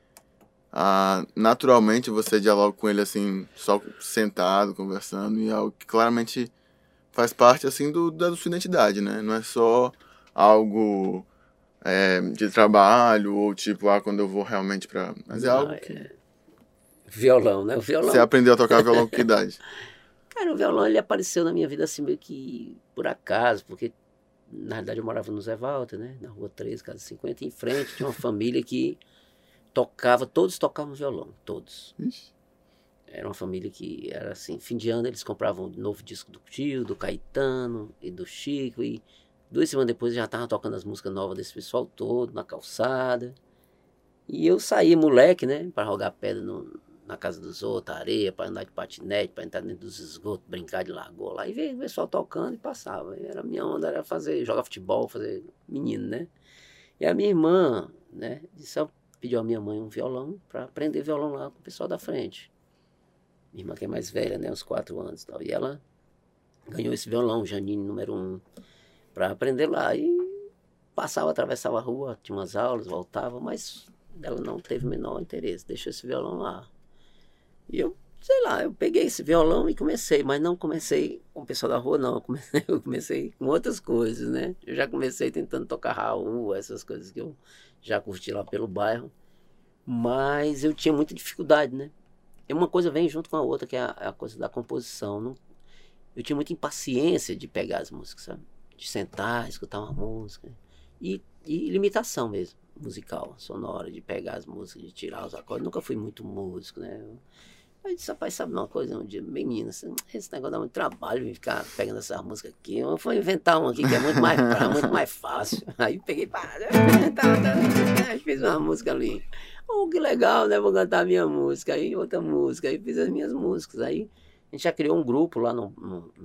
naturalmente você dialoga com ele assim, só sentado, conversando, e é algo que claramente faz parte assim da sua identidade, né? Não é só algo de trabalho ou tipo, quando eu vou realmente pra... Mas é algo que... Violão, né? O violão... Você aprendeu a tocar violão com que idade? Cara, o violão ele apareceu na minha vida assim meio que por acaso, porque na realidade eu morava no Zé Walter, né? Na rua 13, casa 50, em frente tinha uma família que todos tocavam violão, todos. Ixi. Era uma família que era assim, fim de ano eles compravam um novo disco do Tio, do Caetano e do Chico, e 2 semanas depois já estavam tocando as músicas novas desse pessoal todo, na calçada. E eu saía moleque, né? Para jogar pedra na casa dos outros, areia, para andar de patinete, para entrar dentro dos esgotos, brincar de lagoa lá. E veio o pessoal tocando e passava. A minha onda era jogar futebol, fazer menino, né? E a minha irmã, né, pediu a minha mãe um violão para aprender violão lá com o pessoal da frente. Minha irmã que é mais velha, né, uns 4 anos e tal. E ela ganhou esse violão, Janine número 1, para aprender lá. E atravessava a rua, tinha umas aulas, voltava, mas ela não teve o menor interesse, deixou esse violão lá. E eu peguei esse violão e comecei, mas não comecei com o pessoal da rua, não. Eu comecei com outras coisas, né? Eu já comecei tentando tocar Raul, essas coisas que eu já curti lá pelo bairro. Mas eu tinha muita dificuldade, né? E uma coisa vem junto com a outra, que é a coisa da composição. Eu tinha muita impaciência de pegar as músicas, sabe? De sentar, escutar uma música. E limitação mesmo, musical, sonora, de pegar as músicas, de tirar os acordes. Nunca fui muito músico, né? Aí disse, rapaz, sabe uma coisa? Um dia, menina, esse negócio dá muito trabalho ficar pegando essas músicas aqui. Eu vou inventar uma aqui que é muito mais fácil. Aí peguei, fiz uma música ali. Oh, que legal, né? Vou cantar a minha música. Aí outra música, aí fiz as minhas músicas. Aí a gente já criou um grupo lá na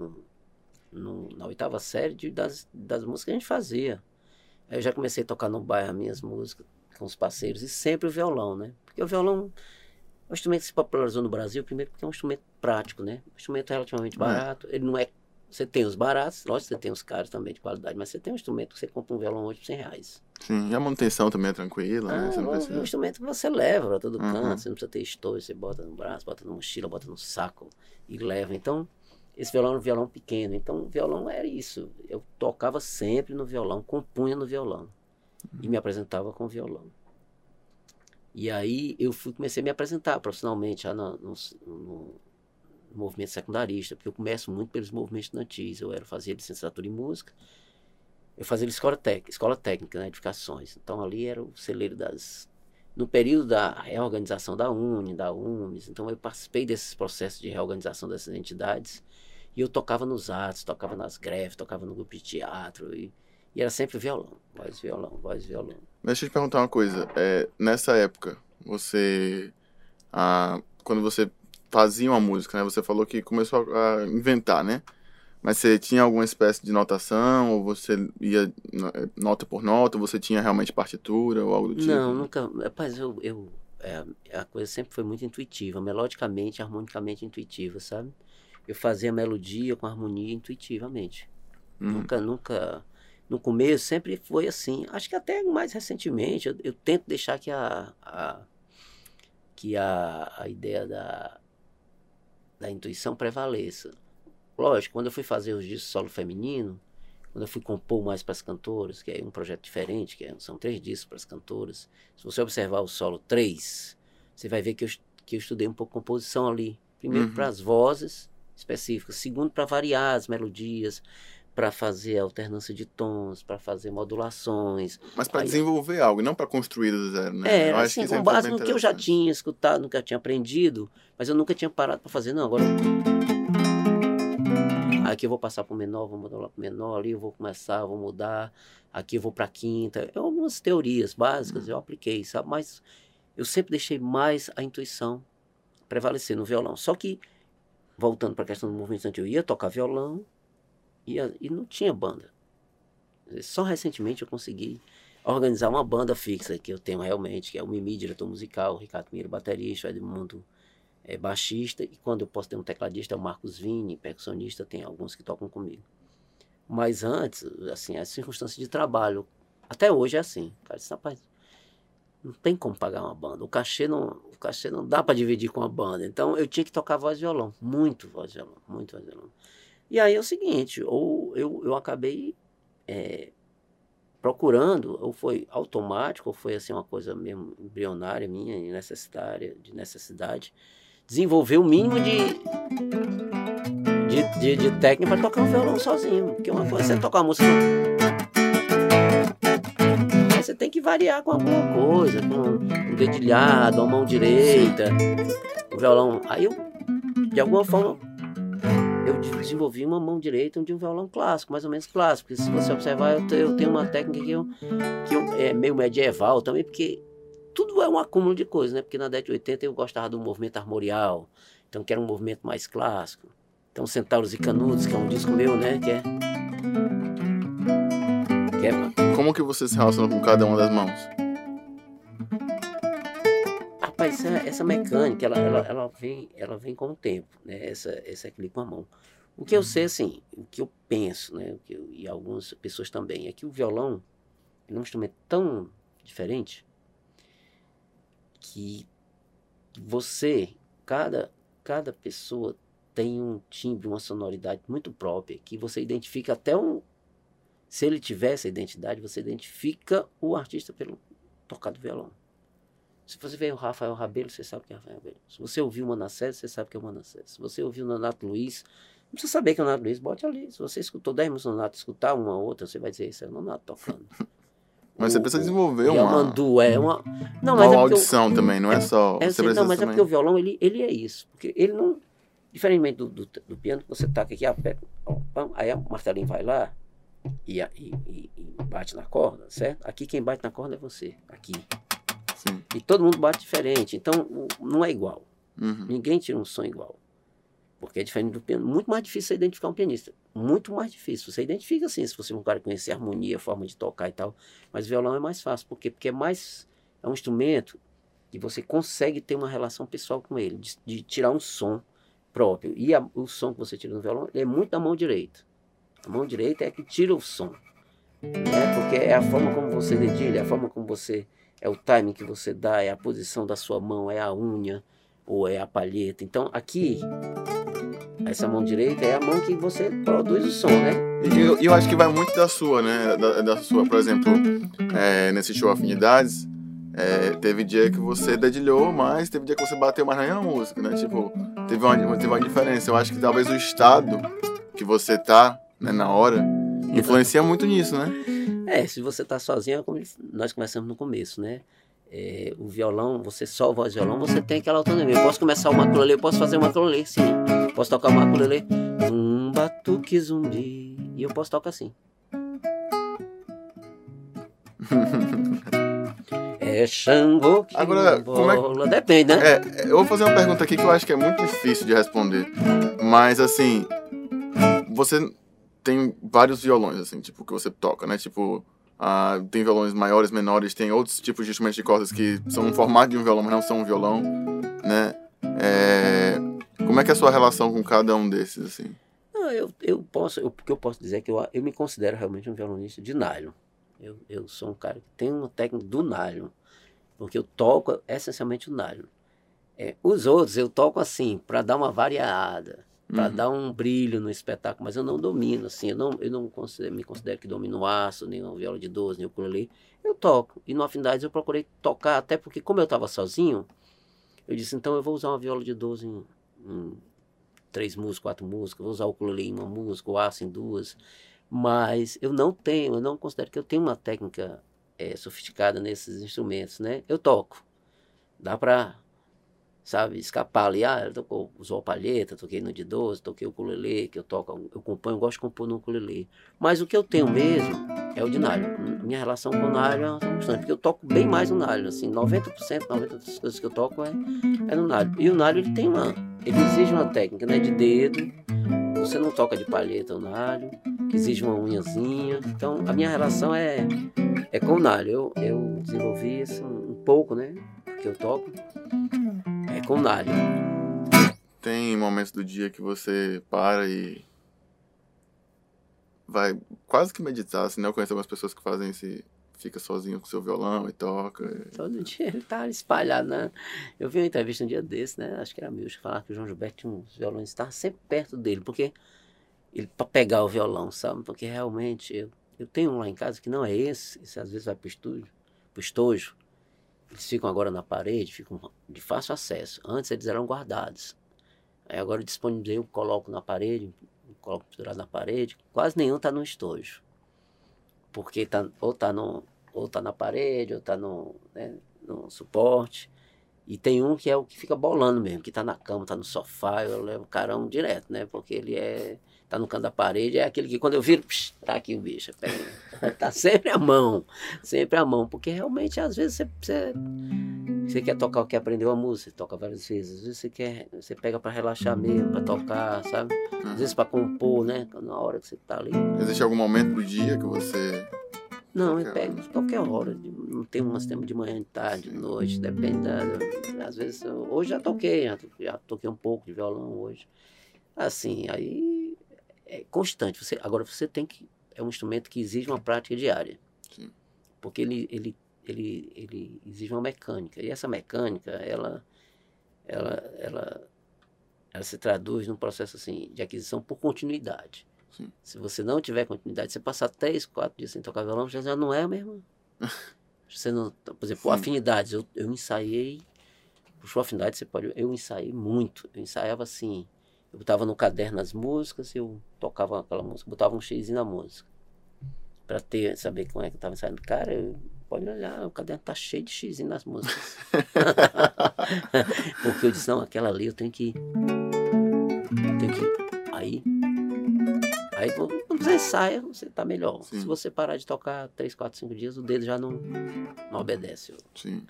8ª série das músicas que a gente fazia. Aí eu já comecei a tocar no bairro as minhas músicas com os parceiros, e sempre o violão, né? Porque o violão é um instrumento que se popularizou no Brasil, primeiro porque é um instrumento prático, né? Um instrumento relativamente barato, ele não é... Você tem os baratos, lógico que você tem os caros também de qualidade, mas você tem um instrumento que você compra um violão hoje por R$100. Sim, e a manutenção também é tranquila, né? Você não É precisa... um instrumento que você leva para todo Uhum. canto, você não precisa ter estojo, você bota no braço, bota na mochila, bota no saco e leva. Então, esse violão era um violão pequeno, então o violão era isso. Eu tocava sempre no violão, compunha no violão e me apresentava com o violão. E aí eu comecei a me apresentar profissionalmente já no movimento secundarista, porque eu começo muito pelos movimentos estudantis. Fazia licenciatura em música, eu fazia escola técnica, né, edificações. Então ali era o celeiro no período da reorganização da UNE, da UMES, então eu participei desses processos de reorganização dessas entidades, e eu tocava nos atos, tocava nas greves, tocava no grupo de teatro, e era sempre violão, voz, violão, voz, violão. Deixa eu te perguntar uma coisa, nessa época, quando você fazia uma música, né, você falou que começou a inventar, né? Mas você tinha alguma espécie de notação, ou você ia nota por nota, ou você tinha realmente partitura, ou algo do tipo? Não, nunca. Rapaz, a coisa sempre foi muito intuitiva, melodicamente, harmonicamente intuitiva, sabe? Eu fazia melodia com harmonia intuitivamente. Nunca. No começo sempre foi assim. Acho que até mais recentemente eu tento deixar que a ideia da intuição prevaleça. Lógico, quando eu fui fazer os discos solo feminino, quando eu fui compor mais para as cantoras, que é um projeto diferente, são 3 discos para as cantoras, se você observar o solo 3, você vai ver que eu estudei um pouco composição ali. Primeiro para as vozes específicas, segundo para variar as melodias, para fazer alternância de tons, para fazer modulações. Mas para desenvolver algo, e não para construir do zero, né? Eu acho assim, com base no que eu já tinha escutado, no que eu tinha aprendido, mas eu nunca tinha parado para fazer, não, agora... Aqui eu vou passar para o menor, vou modular para o menor, ali eu vou começar, vou mudar, aqui eu vou para a quinta. Algumas teorias básicas eu apliquei, sabe? Mas eu sempre deixei mais a intuição prevalecer no violão. Só que, voltando para a questão do movimento estudantil, eu ia tocar violão e não tinha banda. Só recentemente eu consegui organizar uma banda fixa que eu tenho realmente, que é o Mimi, diretor musical, o Ricardo Miro, baterista, o Edmundo, baixista, e quando eu posso ter um tecladista é o Marcos Vini, percussionista, tem alguns que tocam comigo. Mas antes, assim, as circunstâncias de trabalho, até hoje é assim, cara, disse, rapaz, não tem como pagar uma banda, o cachê não dá para dividir com a banda, então eu tinha que tocar voz e violão, muito voz e violão, muito voz e violão. E aí é o seguinte, ou eu acabei procurando, ou foi automático, ou foi assim uma coisa mesmo embrionária minha, de necessidade, desenvolver o mínimo de técnica para tocar um violão sozinho. Porque uma coisa é você tocar uma música, você tem que variar com alguma coisa, com um dedilhado, uma mão direita, o violão. Aí eu, de alguma forma, eu desenvolvi uma mão direita de um violão clássico, mais ou menos clássico. Porque se você observar, eu tenho uma técnica que é meio medieval também, porque tudo é um acúmulo de coisas, né? Porque na década de 80 eu gostava do movimento armorial, então que era um movimento mais clássico. Então Centauros e Canudos, que é um disco meu, né? Como que você se relaciona com cada uma das mãos? Rapaz, essa mecânica, ela vem com o tempo, né? Essa equilíbrio com a mão. O que eu sei, assim, o que eu penso, né? E algumas pessoas também, é que o violão é um instrumento tão diferente que cada pessoa tem um timbre, uma sonoridade muito própria, que você identifica se ele tiver essa identidade, você identifica o artista pelo tocar do violão. Se você vê o Rafael Rabelo, você sabe que é Rafael Rabelo. Se você ouviu o Manassés, você sabe que é o Manassés. Se você ouviu o Nonato Luiz, não precisa saber que é o Nonato Luiz, bote ali. Se você escutou 10 músicas do Nonato, escutar uma ou outra, você vai dizer, isso é o Nonato tocando. Mas você precisa desenvolver uma audição também, não é só... Não, mas é porque o violão, ele é isso. Porque ele não... Diferentemente do piano, você taca aqui, aperta, aí o martelinho vai lá e bate na corda, certo? Aqui quem bate na corda é você, aqui. Sim. E todo mundo bate diferente, então não é igual. Ninguém tira um som igual. Porque é diferente do piano. Muito mais difícil você identificar um pianista. Muito mais difícil. Você identifica sim, se você é um cara que conhecer harmonia, forma de tocar e tal. Mas violão é mais fácil. Por quê? Porque é mais é um instrumento que você consegue ter uma relação pessoal com ele, de tirar um som próprio. E o som que você tira no violão é muito da mão direita. A mão direita é a que tira o som, né? Porque é a forma como você dedilha, é a forma como você... É o timing que você dá, é a posição da sua mão, é a unha ou é a palheta. Então, aqui, essa mão direita é a mão que você produz o som, né? E eu acho que vai muito da sua, né? Da sua, por exemplo, nesse show Afinidades, teve dia que você dedilhou mais, teve dia que você bateu mais na música, né? Tipo, teve uma diferença. Eu acho que talvez o estado que você tá, né, na hora, influencia muito nisso, né? Se você tá sozinho, é como nós conversamos no começo, né? O violão, você só a voz de violão, você tem aquela autonomia. Eu posso começar uma ukulele, eu posso fazer uma ukulele, sim. Posso tocar uma ukulele, um batuque zumbi, e eu posso tocar assim. Xangô que agora, bola, depende, né? Eu vou fazer uma pergunta aqui que eu acho que é muito difícil de responder. Mas, assim, você tem vários violões, assim, tipo, que você toca, né? Tipo, tem violões maiores, menores, tem outros tipos de instrumentos de cordas que são um formato de um violão, mas não são um violão, né? Como é que é a sua relação com cada um desses, assim? Não, o que eu posso dizer é que eu me considero realmente um violonista de nylon. Eu sou um cara que tem uma técnica do nylon, porque eu toco essencialmente o nylon. Os outros eu toco assim, para dar uma variada, para dar um brilho no espetáculo, mas eu não domino, assim, eu não me considero que domino o aço, nem o viola de 12, nem o ukulele. Eu toco, e no Afinidades eu procurei tocar, até porque como eu estava sozinho, eu disse, então eu vou usar uma viola de 12 em 3 músicas, 4 músicas, vou usar o ukulele em uma música, o aço em 2, mas eu não considero que eu tenho uma técnica sofisticada nesses instrumentos, né? Eu toco, dá para, sabe, escapar ali, usou a palheta, toquei no de 12, toquei o ukulele, que eu componho, eu gosto de compor no ukulele, mas o que eu tenho mesmo é o de nylon. Minha relação com o nylon é constante, porque eu toco bem mais no nylon, assim, 90% das coisas que eu toco é no nylon, e o nylon ele exige uma técnica, né, de dedo, você não toca de palheta o nylon, exige uma unhazinha, então a minha relação é com o nylon, eu desenvolvi isso um pouco, né, porque eu toco, com o nylon. Tem momentos do dia que você para e vai quase que meditar, assim, né? Eu conheço algumas pessoas que fazem esse... Fica sozinho com seu violão e toca. Todo dia ele tá espalhado, né? Eu vi uma entrevista um dia desse, né? Acho que era meu, que falava que o João Gilberto tinha uns violões, estava sempre perto dele, porque para pegar o violão, sabe? Porque realmente eu tenho um lá em casa que não é esse às vezes vai pro estojo. Eles ficam agora na parede, ficam de fácil acesso. Antes eles eram guardados. Aí agora eu disponibilizei, eu coloco na parede, coloco pendurado na parede, quase nenhum tá no estojo. Porque ou tá na parede, ou tá no suporte. E tem um que é o que fica bolando mesmo, que tá na cama, tá no sofá, eu levo o carão direto, né? Porque ele tá no canto da parede, é aquele que quando eu viro, tá aqui o bicho. Tá sempre à mão, porque realmente às vezes você quer tocar o que aprendeu a música, você toca várias vezes, às vezes você pega para relaxar mesmo, para tocar, sabe? Às vezes para compor, né? Na hora que você tá ali. Existe algum momento do dia que você... Não, eu pego qualquer hora, não tem um tempo de manhã, de tarde, de noite, depende às vezes, hoje já toquei um pouco de violão hoje, assim, aí é constante, agora você tem que, é um instrumento que exige uma prática diária. Sim. Porque ele exige uma mecânica, e essa mecânica, ela se traduz num processo assim, de aquisição por continuidade. Sim. Se você não tiver continuidade, você passar 3, 4 dias sem tocar violão, já não é a mesma. Você não, por exemplo, afinidades, eu ensaiei, puxou afinidade, eu ensaiei muito, eu ensaiava assim, eu botava no caderno as músicas, eu tocava aquela música, botava um xizinho na música, para saber como é que eu estava ensaiando. Cara, pode olhar, o caderno tá cheio de xizinho nas músicas. Porque eu disse, não, aquela ali eu tenho que aí quando você ensaia, você tá melhor. Sim. Se você parar de tocar 3, 4, 5 dias, o dedo já não obedece. Sim.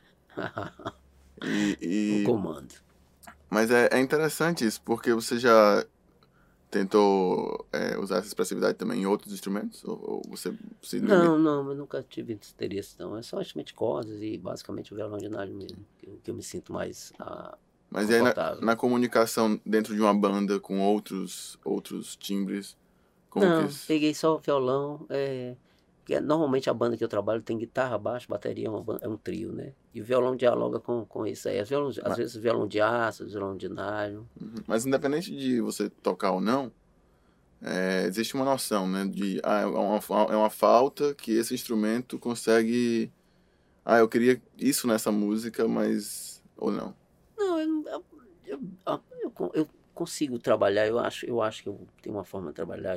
O comando. Mas é interessante isso, porque você já tentou usar essa expressividade também em outros instrumentos? Ou você se limita? Não, eu nunca tive interesse, não. É só instrumento de cordas e basicamente o violão de nylon mesmo, que eu me sinto mais Mas aí confortável. na comunicação dentro de uma banda com outros timbres, como que Não, isso? peguei só o violão. Porque normalmente a banda que eu trabalho tem guitarra, baixo, bateria, é um trio, né? E o violão dialoga com isso aí. Às vezes violão de aço, violão de nylon. Mas independente de você tocar ou não, existe uma noção, né? É uma falta que esse instrumento consegue. Eu queria isso nessa música, mas. Ou não. Não, eu consigo trabalhar, eu acho que eu tenho uma forma de trabalhar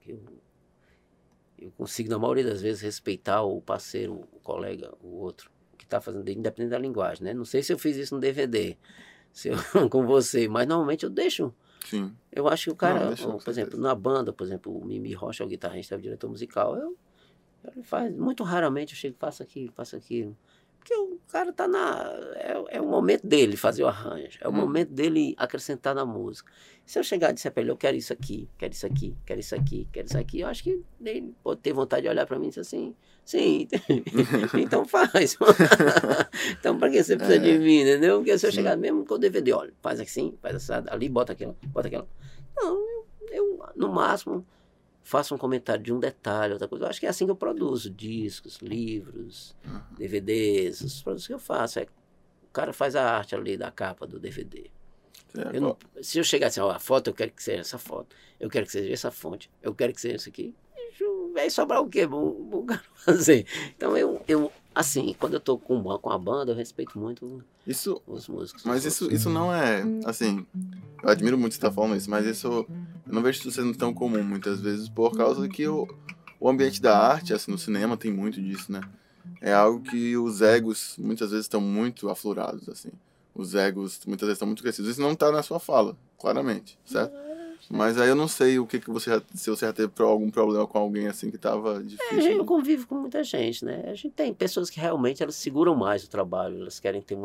eu consigo, na maioria das vezes, respeitar o parceiro, o colega, o outro, que está fazendo, independente da linguagem, né? Não sei se eu fiz isso no DVD, se eu, com você, mas normalmente eu deixo. Sim. Eu acho que o Não, cara, deixa, com por exemplo, certeza. na banda, por exemplo, o Mimi Rocha é o guitarrista, é o diretor musical, ele faz, muito raramente eu chego, faço aquilo, faço aquilo. Porque o cara tá é o momento dele fazer o arranjo, é o momento dele acrescentar na música. Se eu chegar e disser pra ele, eu quero isso aqui, quero isso aqui, quero isso aqui, quero isso aqui, eu acho que ele pode ter vontade de olhar pra mim e dizer assim, sim, então faz. Então pra que você precisa de mim, entendeu? Porque se eu chegar mesmo com o DVD, olha, faz assim, faz assim, ali, bota aquela, bota aquela. Não, eu no máximo faço um comentário de um detalhe, outra coisa. Eu acho que é assim que eu produzo discos, livros, DVDs, os produtos que eu faço. O cara faz a arte ali da capa do DVD. Se eu chegar assim, ó, a foto eu quero que seja essa foto, eu quero que seja essa fonte, eu quero que seja isso aqui, vai sobrar o quê? Vou fazer. Então assim, quando eu tô com a banda, eu respeito muito os músicos. Mas isso não é, assim, eu admiro muito você estar falando isso, mas isso eu não vejo isso sendo tão comum muitas vezes, por causa que o ambiente da arte, assim, no cinema tem muito disso, né? É algo que os egos muitas vezes estão muito aflorados, assim. Os egos muitas vezes estão muito crescidos. Isso não está na sua fala, claramente, certo? Mas aí eu não sei se você já teve algum problema com alguém assim que estava difícil. A gente não convive com muita gente, né? A gente tem pessoas que realmente elas seguram mais o trabalho, elas querem ter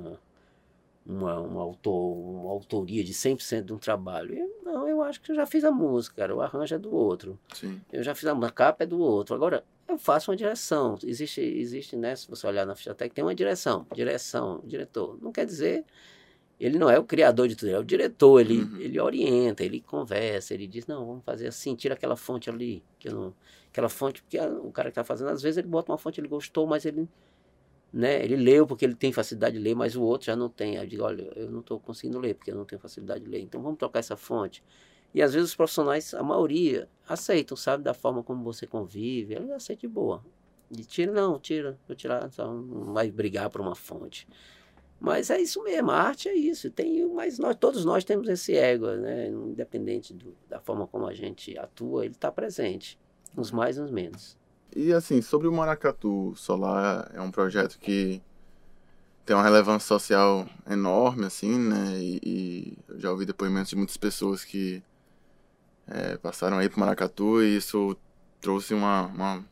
uma autoria de 100% de um trabalho. Eu acho que eu já fiz a música, cara, o arranjo é do outro. Sim. Eu já fiz a capa é do outro. Agora, eu faço uma direção. Existe, né? Se você olhar na ficha técnica, tem uma diretor. Não quer dizer, ele não é o criador de tudo, ele é o diretor, ele orienta, ele conversa, ele diz, não, vamos fazer assim, tira aquela fonte ali, aquela fonte, porque o cara que está fazendo, às vezes ele bota uma fonte, ele gostou, mas ele, né, ele leu porque ele tem facilidade de ler, mas o outro já não tem. Aí eu digo, olha, eu não estou conseguindo ler, porque eu não tenho facilidade de ler, então vamos trocar essa fonte. E às vezes os profissionais, a maioria, aceitam, sabe, da forma como você convive, eles aceitam de boa. E vou tirar, então não vai brigar por uma fonte. Mas é isso mesmo, a arte é isso. Mas todos nós temos esse ego, né? Independente da forma como a gente atua, ele está presente, uns mais, uns menos. E assim, sobre o Maracatu Solar, é um projeto que tem uma relevância social enorme, assim, né? E eu já ouvi depoimentos de muitas pessoas que passaram aí pro Maracatu e isso trouxe um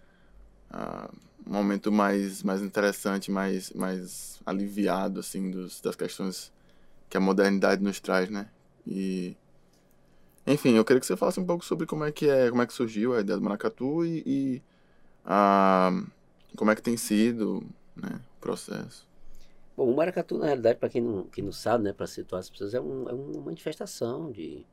momento mais interessante, mais aliviado, assim, das questões que a modernidade nos traz, né? E, enfim, eu queria que você falasse um pouco sobre como é que surgiu a ideia do Maracatu e como é que tem sido, né, o processo. Bom, o Maracatu, na realidade, para quem não sabe, né, para situar as pessoas, é uma manifestação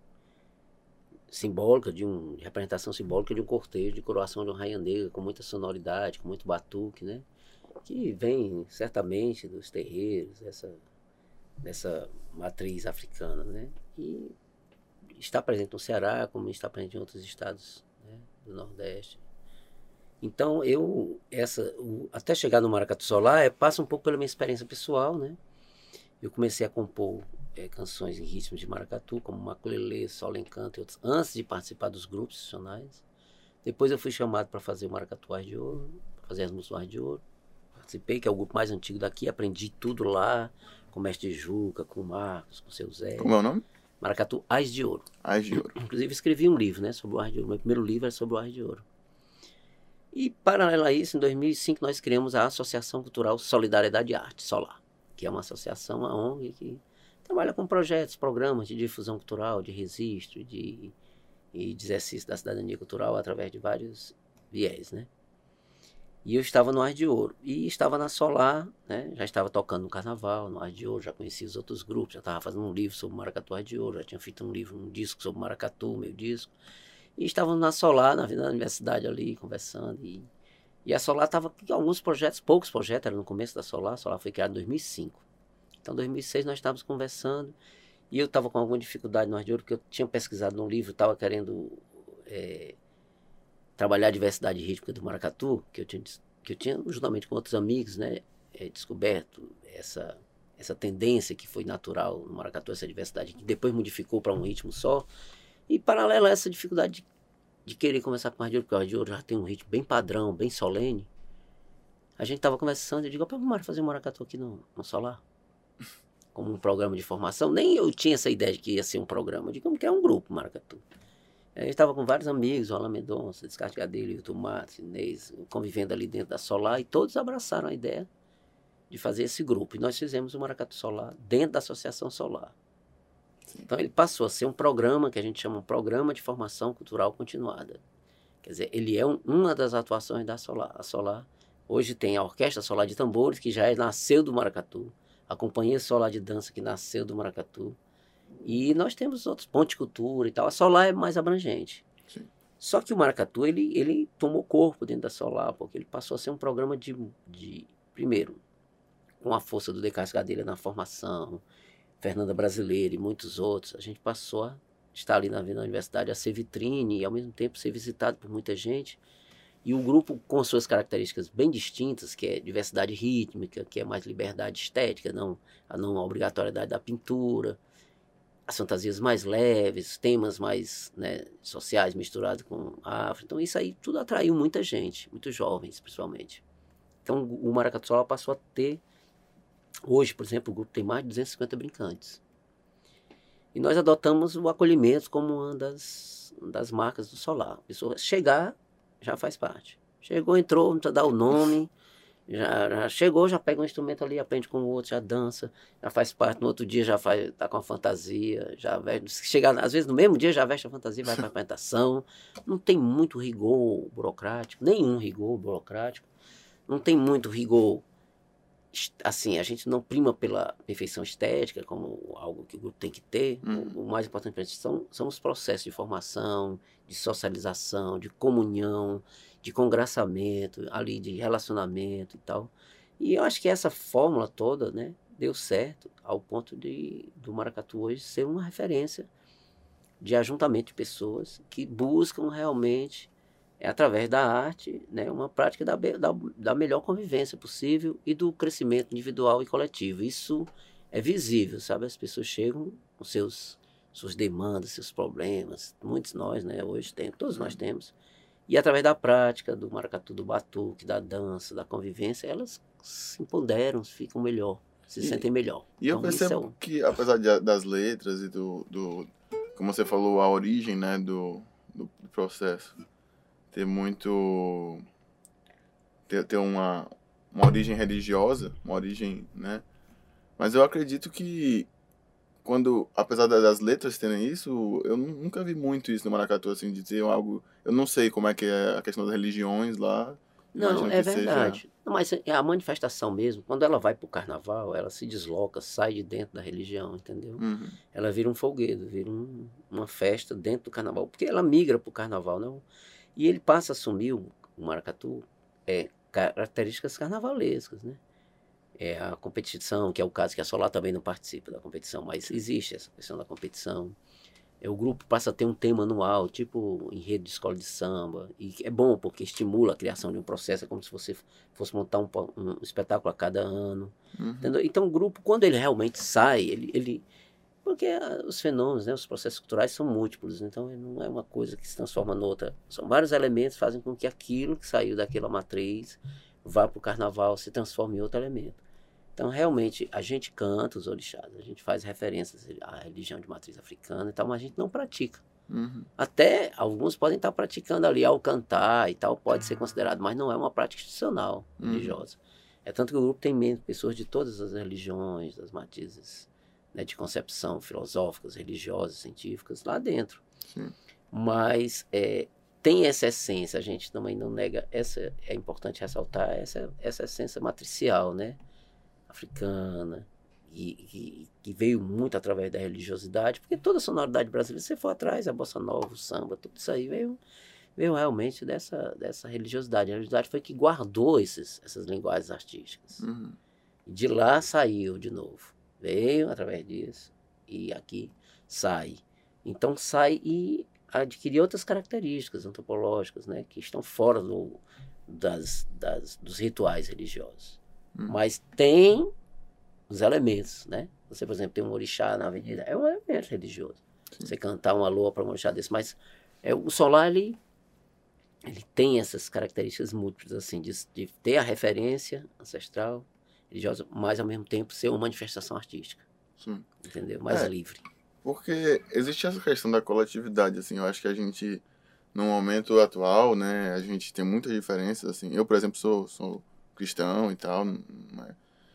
simbólica, de representação simbólica de um cortejo de coroação de uma rainha negra, com muita sonoridade, com muito batuque, né? Que vem certamente dos terreiros, dessa matriz africana, né? E está presente no Ceará, como está presente em outros estados, né, do Nordeste. Então, até chegar no Maracatu Solar, passa um pouco pela minha experiência pessoal, né? Eu comecei a compor canções em ritmos de maracatu, como maculelê, solo encanto e outros, antes de participar dos grupos institucionais. Depois eu fui chamado para fazer o Maracatu Ars de Ouro, para fazer as músicas Ars de Ouro. Participei, que é o grupo mais antigo daqui, aprendi tudo lá, com o mestre Juca, com o Marcos, com o seu Zé. Como é o nome? Maracatu Ars de Ouro. Ars de Ouro. Inclusive escrevi um livro, né, sobre o Ars de Ouro. Meu primeiro livro era sobre o Ars de Ouro. E, paralelo a isso, em 2005, nós criamos a Associação Cultural Solidariedade e Arte, Solar, que é uma associação, uma ONG, que trabalha com projetos, programas de difusão cultural, de registro, e de exercício da cidadania cultural através de vários viés, né? E eu estava no Ar de Ouro. E estava na Solar, né? Já estava tocando no Carnaval, no Ar de Ouro, já conhecia os outros grupos, já estava fazendo um livro sobre o Maracatu Ar de Ouro, já tinha feito um disco sobre o Maracatu, meu disco. E estávamos na Solar, na universidade ali, conversando. E a Solar estava com alguns projetos, poucos projetos, era no começo da Solar. A Solar foi criada em 2005. Então, em 2006, nós estávamos conversando. E eu estava com alguma dificuldade no Ar de Ouro, porque eu tinha pesquisado num livro, estava querendo trabalhar a diversidade rítmica do maracatu, que eu tinha justamente com outros amigos, né, descoberto essa tendência que foi natural no maracatu, essa diversidade, que depois modificou para um ritmo só. E paralelo a essa dificuldade de querer começar com o Ar de Ouro, porque o Ar de Ouro já tem um ritmo bem padrão, bem solene, a gente estava conversando e eu digo, vamos fazer um maracatu aqui no Solar? Como um programa de formação. Nem eu tinha essa ideia de que ia ser um programa. Eu digo, que é um grupo, maracatu. Eu estava com vários amigos, o Alain Mendonça, Descarte Gadelha, Hilton Matos, Inês, convivendo ali dentro da Solar, e todos abraçaram a ideia de fazer esse grupo. E nós fizemos o Maracatu Solar dentro da Associação Solar. Então ele passou a ser um programa que a gente chama um Programa de Formação Cultural Continuada. Quer dizer, ele é uma das atuações da Solar. A Solar hoje tem a Orquestra Solar de Tambores, que já nasceu do maracatu, a Companhia Solar de Dança, que nasceu do maracatu, e nós temos outros, Ponte Cultura e tal. A Solar é mais abrangente. Sim. Só que o maracatu, ele tomou corpo dentro da Solar, porque ele passou a ser um programa primeiro, com a força do Descartes Gadelha na formação, Fernanda Brasileira e muitos outros, a gente passou a estar ali na universidade, a ser vitrine e ao mesmo tempo ser visitado por muita gente. E o grupo com suas características bem distintas, que é diversidade rítmica, que é mais liberdade estética, a não obrigatoriedade da pintura, as fantasias mais leves, temas mais, né, sociais misturados com afro. Então isso aí tudo atraiu muita gente, muitos jovens principalmente. Então o Maracatu Solar passou a ter, hoje, por exemplo, o grupo tem mais de 250 brincantes. E nós adotamos o acolhimento como uma das marcas do Solar. A pessoa chegar, já faz parte. Chegou, entrou, não precisa dar o nome, já chegou, já pega um instrumento ali, aprende com o outro, já dança, já faz parte, no outro dia já tá com a fantasia, já veste, se chegar, às vezes no mesmo dia já veste a fantasia, vai para a apresentação. Não tem muito rigor burocrático, nenhum rigor burocrático, não tem muito rigor, assim, a gente não prima pela perfeição estética, como algo que o grupo tem que ter. O mais importante para a gente são os processos de formação, de socialização, de comunhão, de congraçamento, ali de relacionamento e tal. E eu acho que essa fórmula toda, né, deu certo ao ponto do maracatu hoje ser uma referência de ajuntamento de pessoas que buscam realmente, através da arte, né, uma prática da melhor convivência possível e do crescimento individual e coletivo. Isso é visível, sabe? As pessoas chegam com suas demandas, seus problemas, muitos nós, né, hoje todos nós temos, e através da prática, do maracatu, do batuque, da dança, da convivência, elas se empoderam, ficam melhor, se sentem melhor. E eu percebo que, apesar das letras e como você falou, a origem, né, do processo, ter uma origem religiosa, uma origem, né? Mas eu acredito que apesar das letras terem isso, eu nunca vi muito isso no maracatu, assim, de ter algo. Eu não sei como é que é a questão das religiões lá. Não, é verdade. Não, mas a manifestação mesmo, quando ela vai para o carnaval, ela se desloca, sai de dentro da religião, entendeu? Uhum. Ela vira um folguedo, vira uma festa dentro do carnaval, porque ela migra para o carnaval, não? E ele passa a assumir, o maracatu, características carnavalescas, né? A competição, que é o caso que a Solar também não participa da competição, mas existe essa questão da competição. O grupo passa a ter um tema anual, tipo enredo de escola de samba, e é bom porque estimula a criação de um processo, é como se você fosse montar um espetáculo a cada ano. Uhum. Entendeu? Então o grupo, quando ele realmente sai, porque os fenômenos, né, os processos culturais são múltiplos, então não é uma coisa que se transforma noutra. São vários elementos que fazem com que aquilo que saiu daquela matriz vá para o carnaval, se transforme em outro elemento. Então, realmente, a gente canta os orixás, a gente faz referências à religião de matriz africana e tal, mas a gente não pratica. Uhum. Até alguns podem estar praticando ali ao cantar e tal, pode ser considerado, mas não é uma prática institucional religiosa. É tanto que o grupo tem pessoas de todas as religiões, das matizes, né, de concepção filosóficas, religiosas, científicas lá dentro. Sim. Mas tem essa essência, a gente também não nega, é importante ressaltar essa essência matricial, né, africana, que veio muito através da religiosidade, porque toda a sonoridade brasileira, se você for atrás, a bossa nova, o samba, tudo isso aí veio realmente dessa religiosidade. A religiosidade foi que guardou essas linguagens artísticas. Uhum. De lá saiu de novo. Veio através disso e aqui sai. Então sai e adquire outras características antropológicas, né, que estão fora dos rituais religiosos. Mas tem os elementos, né? Você, por exemplo, tem um orixá na avenida, é um elemento religioso. Sim. Você cantar uma loa para um orixá desse, mas o solar, ele tem essas características múltiplas, assim, de ter a referência ancestral, religiosa, mas ao mesmo tempo ser uma manifestação artística. Sim. Entendeu? Mais livre. Porque existe essa questão da coletividade, assim, eu acho que a gente, no momento atual, né, a gente tem muitas diferenças, assim, eu, por exemplo, sou cristão e tal, né,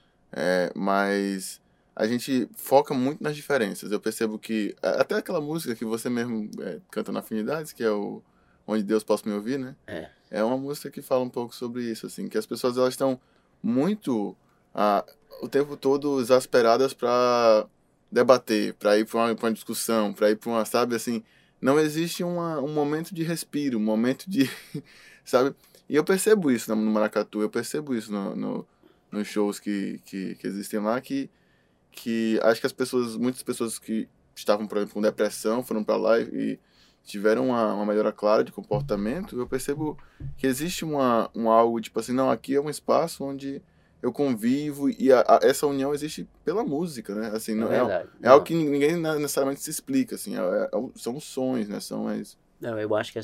mas a gente foca muito nas diferenças. Eu percebo que, até aquela música que você mesmo canta na Afinidades, que é o Onde Deus Possa Me Ouvir, né, é uma música que fala um pouco sobre isso, assim, que as pessoas, elas estão muito, o tempo todo, exasperadas para debater, para ir para uma discussão, para ir para uma, sabe, assim, não existe um momento de respiro, um momento de, sabe, e eu percebo isso no Maracatu, eu percebo isso nos shows que existem lá, que acho que muitas pessoas que estavam, por exemplo, com depressão, foram para lá e tiveram uma melhora clara de comportamento. Eu percebo que existe um algo, tipo assim, não, aqui é um espaço onde eu convivo e essa união existe pela música, né? Assim, não, é algo que ninguém necessariamente se explica, assim, são sons, né? Não, eu acho que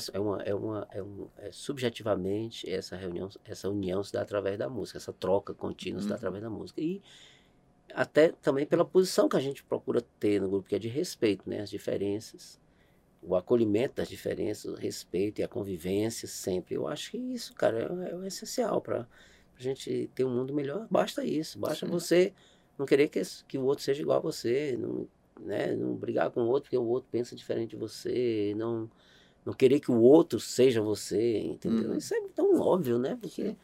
subjetivamente essa união se dá através da música, essa troca contínua se dá através da música. E até também pela posição que a gente procura ter no grupo, que é de respeito, né? As diferenças, o acolhimento das diferenças, o respeito e a convivência sempre. Eu acho que isso, cara, é o essencial para a gente ter um mundo melhor. Basta isso, basta você não querer que o outro seja igual a você, não, né? Não brigar com o outro porque o outro pensa diferente de você, não querer que o outro seja você, entendeu? Isso é tão óbvio, né? Porque,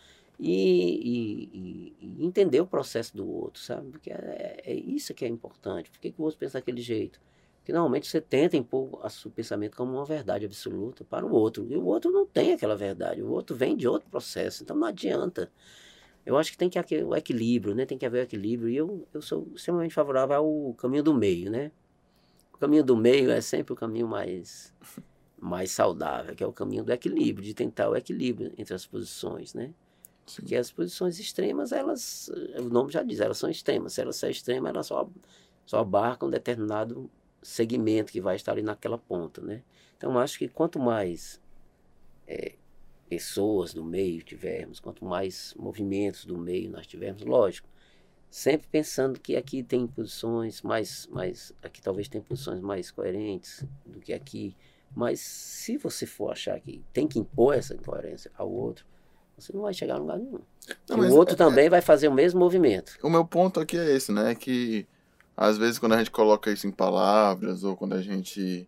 e entender o processo do outro, sabe? Porque é isso que é importante. Por que o outro pensa daquele jeito? Porque normalmente você tenta impor o seu pensamento como uma verdade absoluta para o outro. E o outro não tem aquela verdade. O outro vem de outro processo. Então não adianta. Eu acho que tem que haver o equilíbrio, né? Tem que haver o equilíbrio. E eu sou extremamente favorável ao caminho do meio, né? O caminho do meio é sempre o caminho mais saudável, que é o caminho do equilíbrio, de tentar o equilíbrio entre as posições, né? Sim. Porque as posições extremas, o nome já diz, elas são extremas. Se elas são extremas, elas só abarcam um determinado segmento que vai estar ali naquela ponta, né? Então, eu acho que quanto mais pessoas do meio tivermos, quanto mais movimentos do meio nós tivermos, lógico, sempre pensando que aqui tem posições aqui talvez tem posições mais coerentes do que aqui. Mas se você for achar que tem que impor essa incoerência ao outro, você não vai chegar a lugar nenhum. O outro também vai fazer o mesmo movimento. O meu ponto aqui é esse, né? Que às vezes quando a gente coloca isso em palavras, ou quando a gente...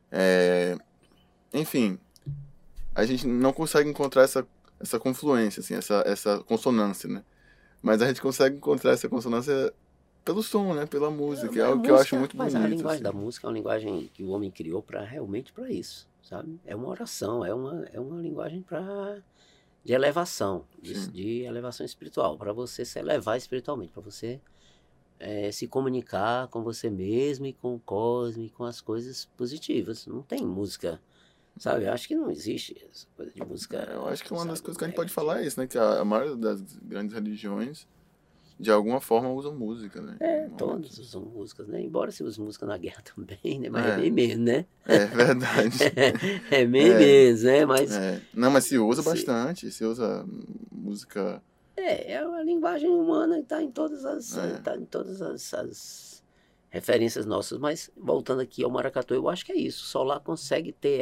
enfim, a gente não consegue encontrar essa confluência, assim, essa consonância, né? Mas a gente consegue encontrar essa consonância pelo som, né? Pela música. É algo que eu acho muito bonito. Mas a linguagem assim. da música é uma linguagem que o homem criou realmente para isso, sabe? É uma oração, é uma linguagem de elevação, de elevação espiritual, para você se elevar espiritualmente, para você se comunicar com você mesmo e com o cosmos e com as coisas positivas. Não tem música, sabe? Eu acho que não existe essa coisa de música. Eu acho que uma das coisas que a gente pode falar é isso, né? Que a maioria das grandes religiões, de alguma forma, usam música, né? Todos usam músicas, né? Embora se use música na guerra também, né? Mas é bem menos, né? É verdade. É bem menos, né? Mas... Não, mas se usa bastante, se usa música... É a linguagem humana que está em todas as referências nossas. Mas, voltando aqui ao maracatu, eu acho que é isso. Só lá consegue ter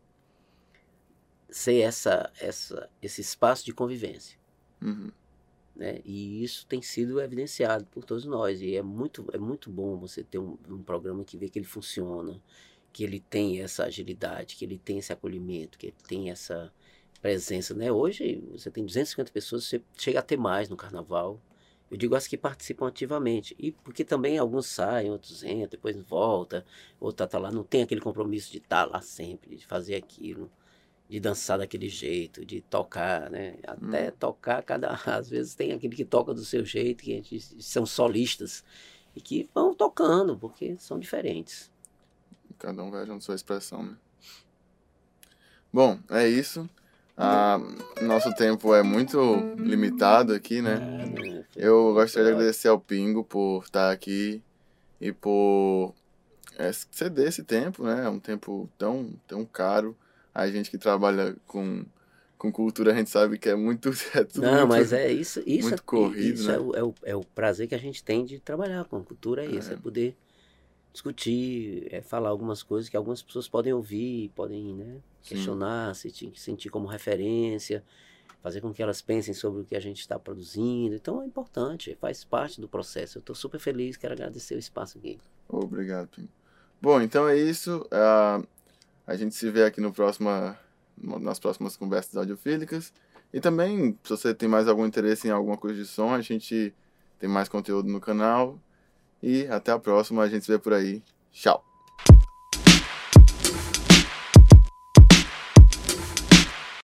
esse espaço de convivência. Uhum. né? E isso tem sido evidenciado por todos nós. E é muito bom você ter um programa que vê que ele funciona, que ele tem essa agilidade, que ele tem esse acolhimento, que ele tem essa presença, né? Hoje você tem 250 pessoas, você chega a ter mais no carnaval. Eu digo as que participam ativamente. E porque também alguns saem, outros entram, depois volta, outro tá lá, não tem aquele compromisso de estar lá sempre, de fazer aquilo, de dançar daquele jeito, de tocar, né? Até tocar, às vezes tem aquele que toca do seu jeito, que a gente, são solistas, e que vão tocando, porque são diferentes. Cada um vai achando sua expressão, né? Bom, é isso. Nosso tempo é muito limitado aqui, né? Eu gostaria de agradecer ao Pingo por estar aqui e por ceder esse tempo, né? É um tempo tão caro. A gente que trabalha com cultura, a gente sabe que é muito... É tudo Não, muito, mas é isso, muito corrido, isso né? é o prazer que a gente tem de trabalhar com cultura, é isso, é poder discutir, falar algumas coisas que algumas pessoas podem ouvir, podem, né, questionar, sentir como referência, fazer com que elas pensem sobre o que a gente está produzindo. Então é importante, faz parte do processo. Eu estou super feliz, quero agradecer o espaço aqui. Obrigado, Pingo. Bom, então é isso. A gente se vê aqui nas próximas conversas audiofílicas. E também, se você tem mais algum interesse em alguma coisa de som, a gente tem mais conteúdo no canal. E até a próxima, a gente se vê por aí. Tchau!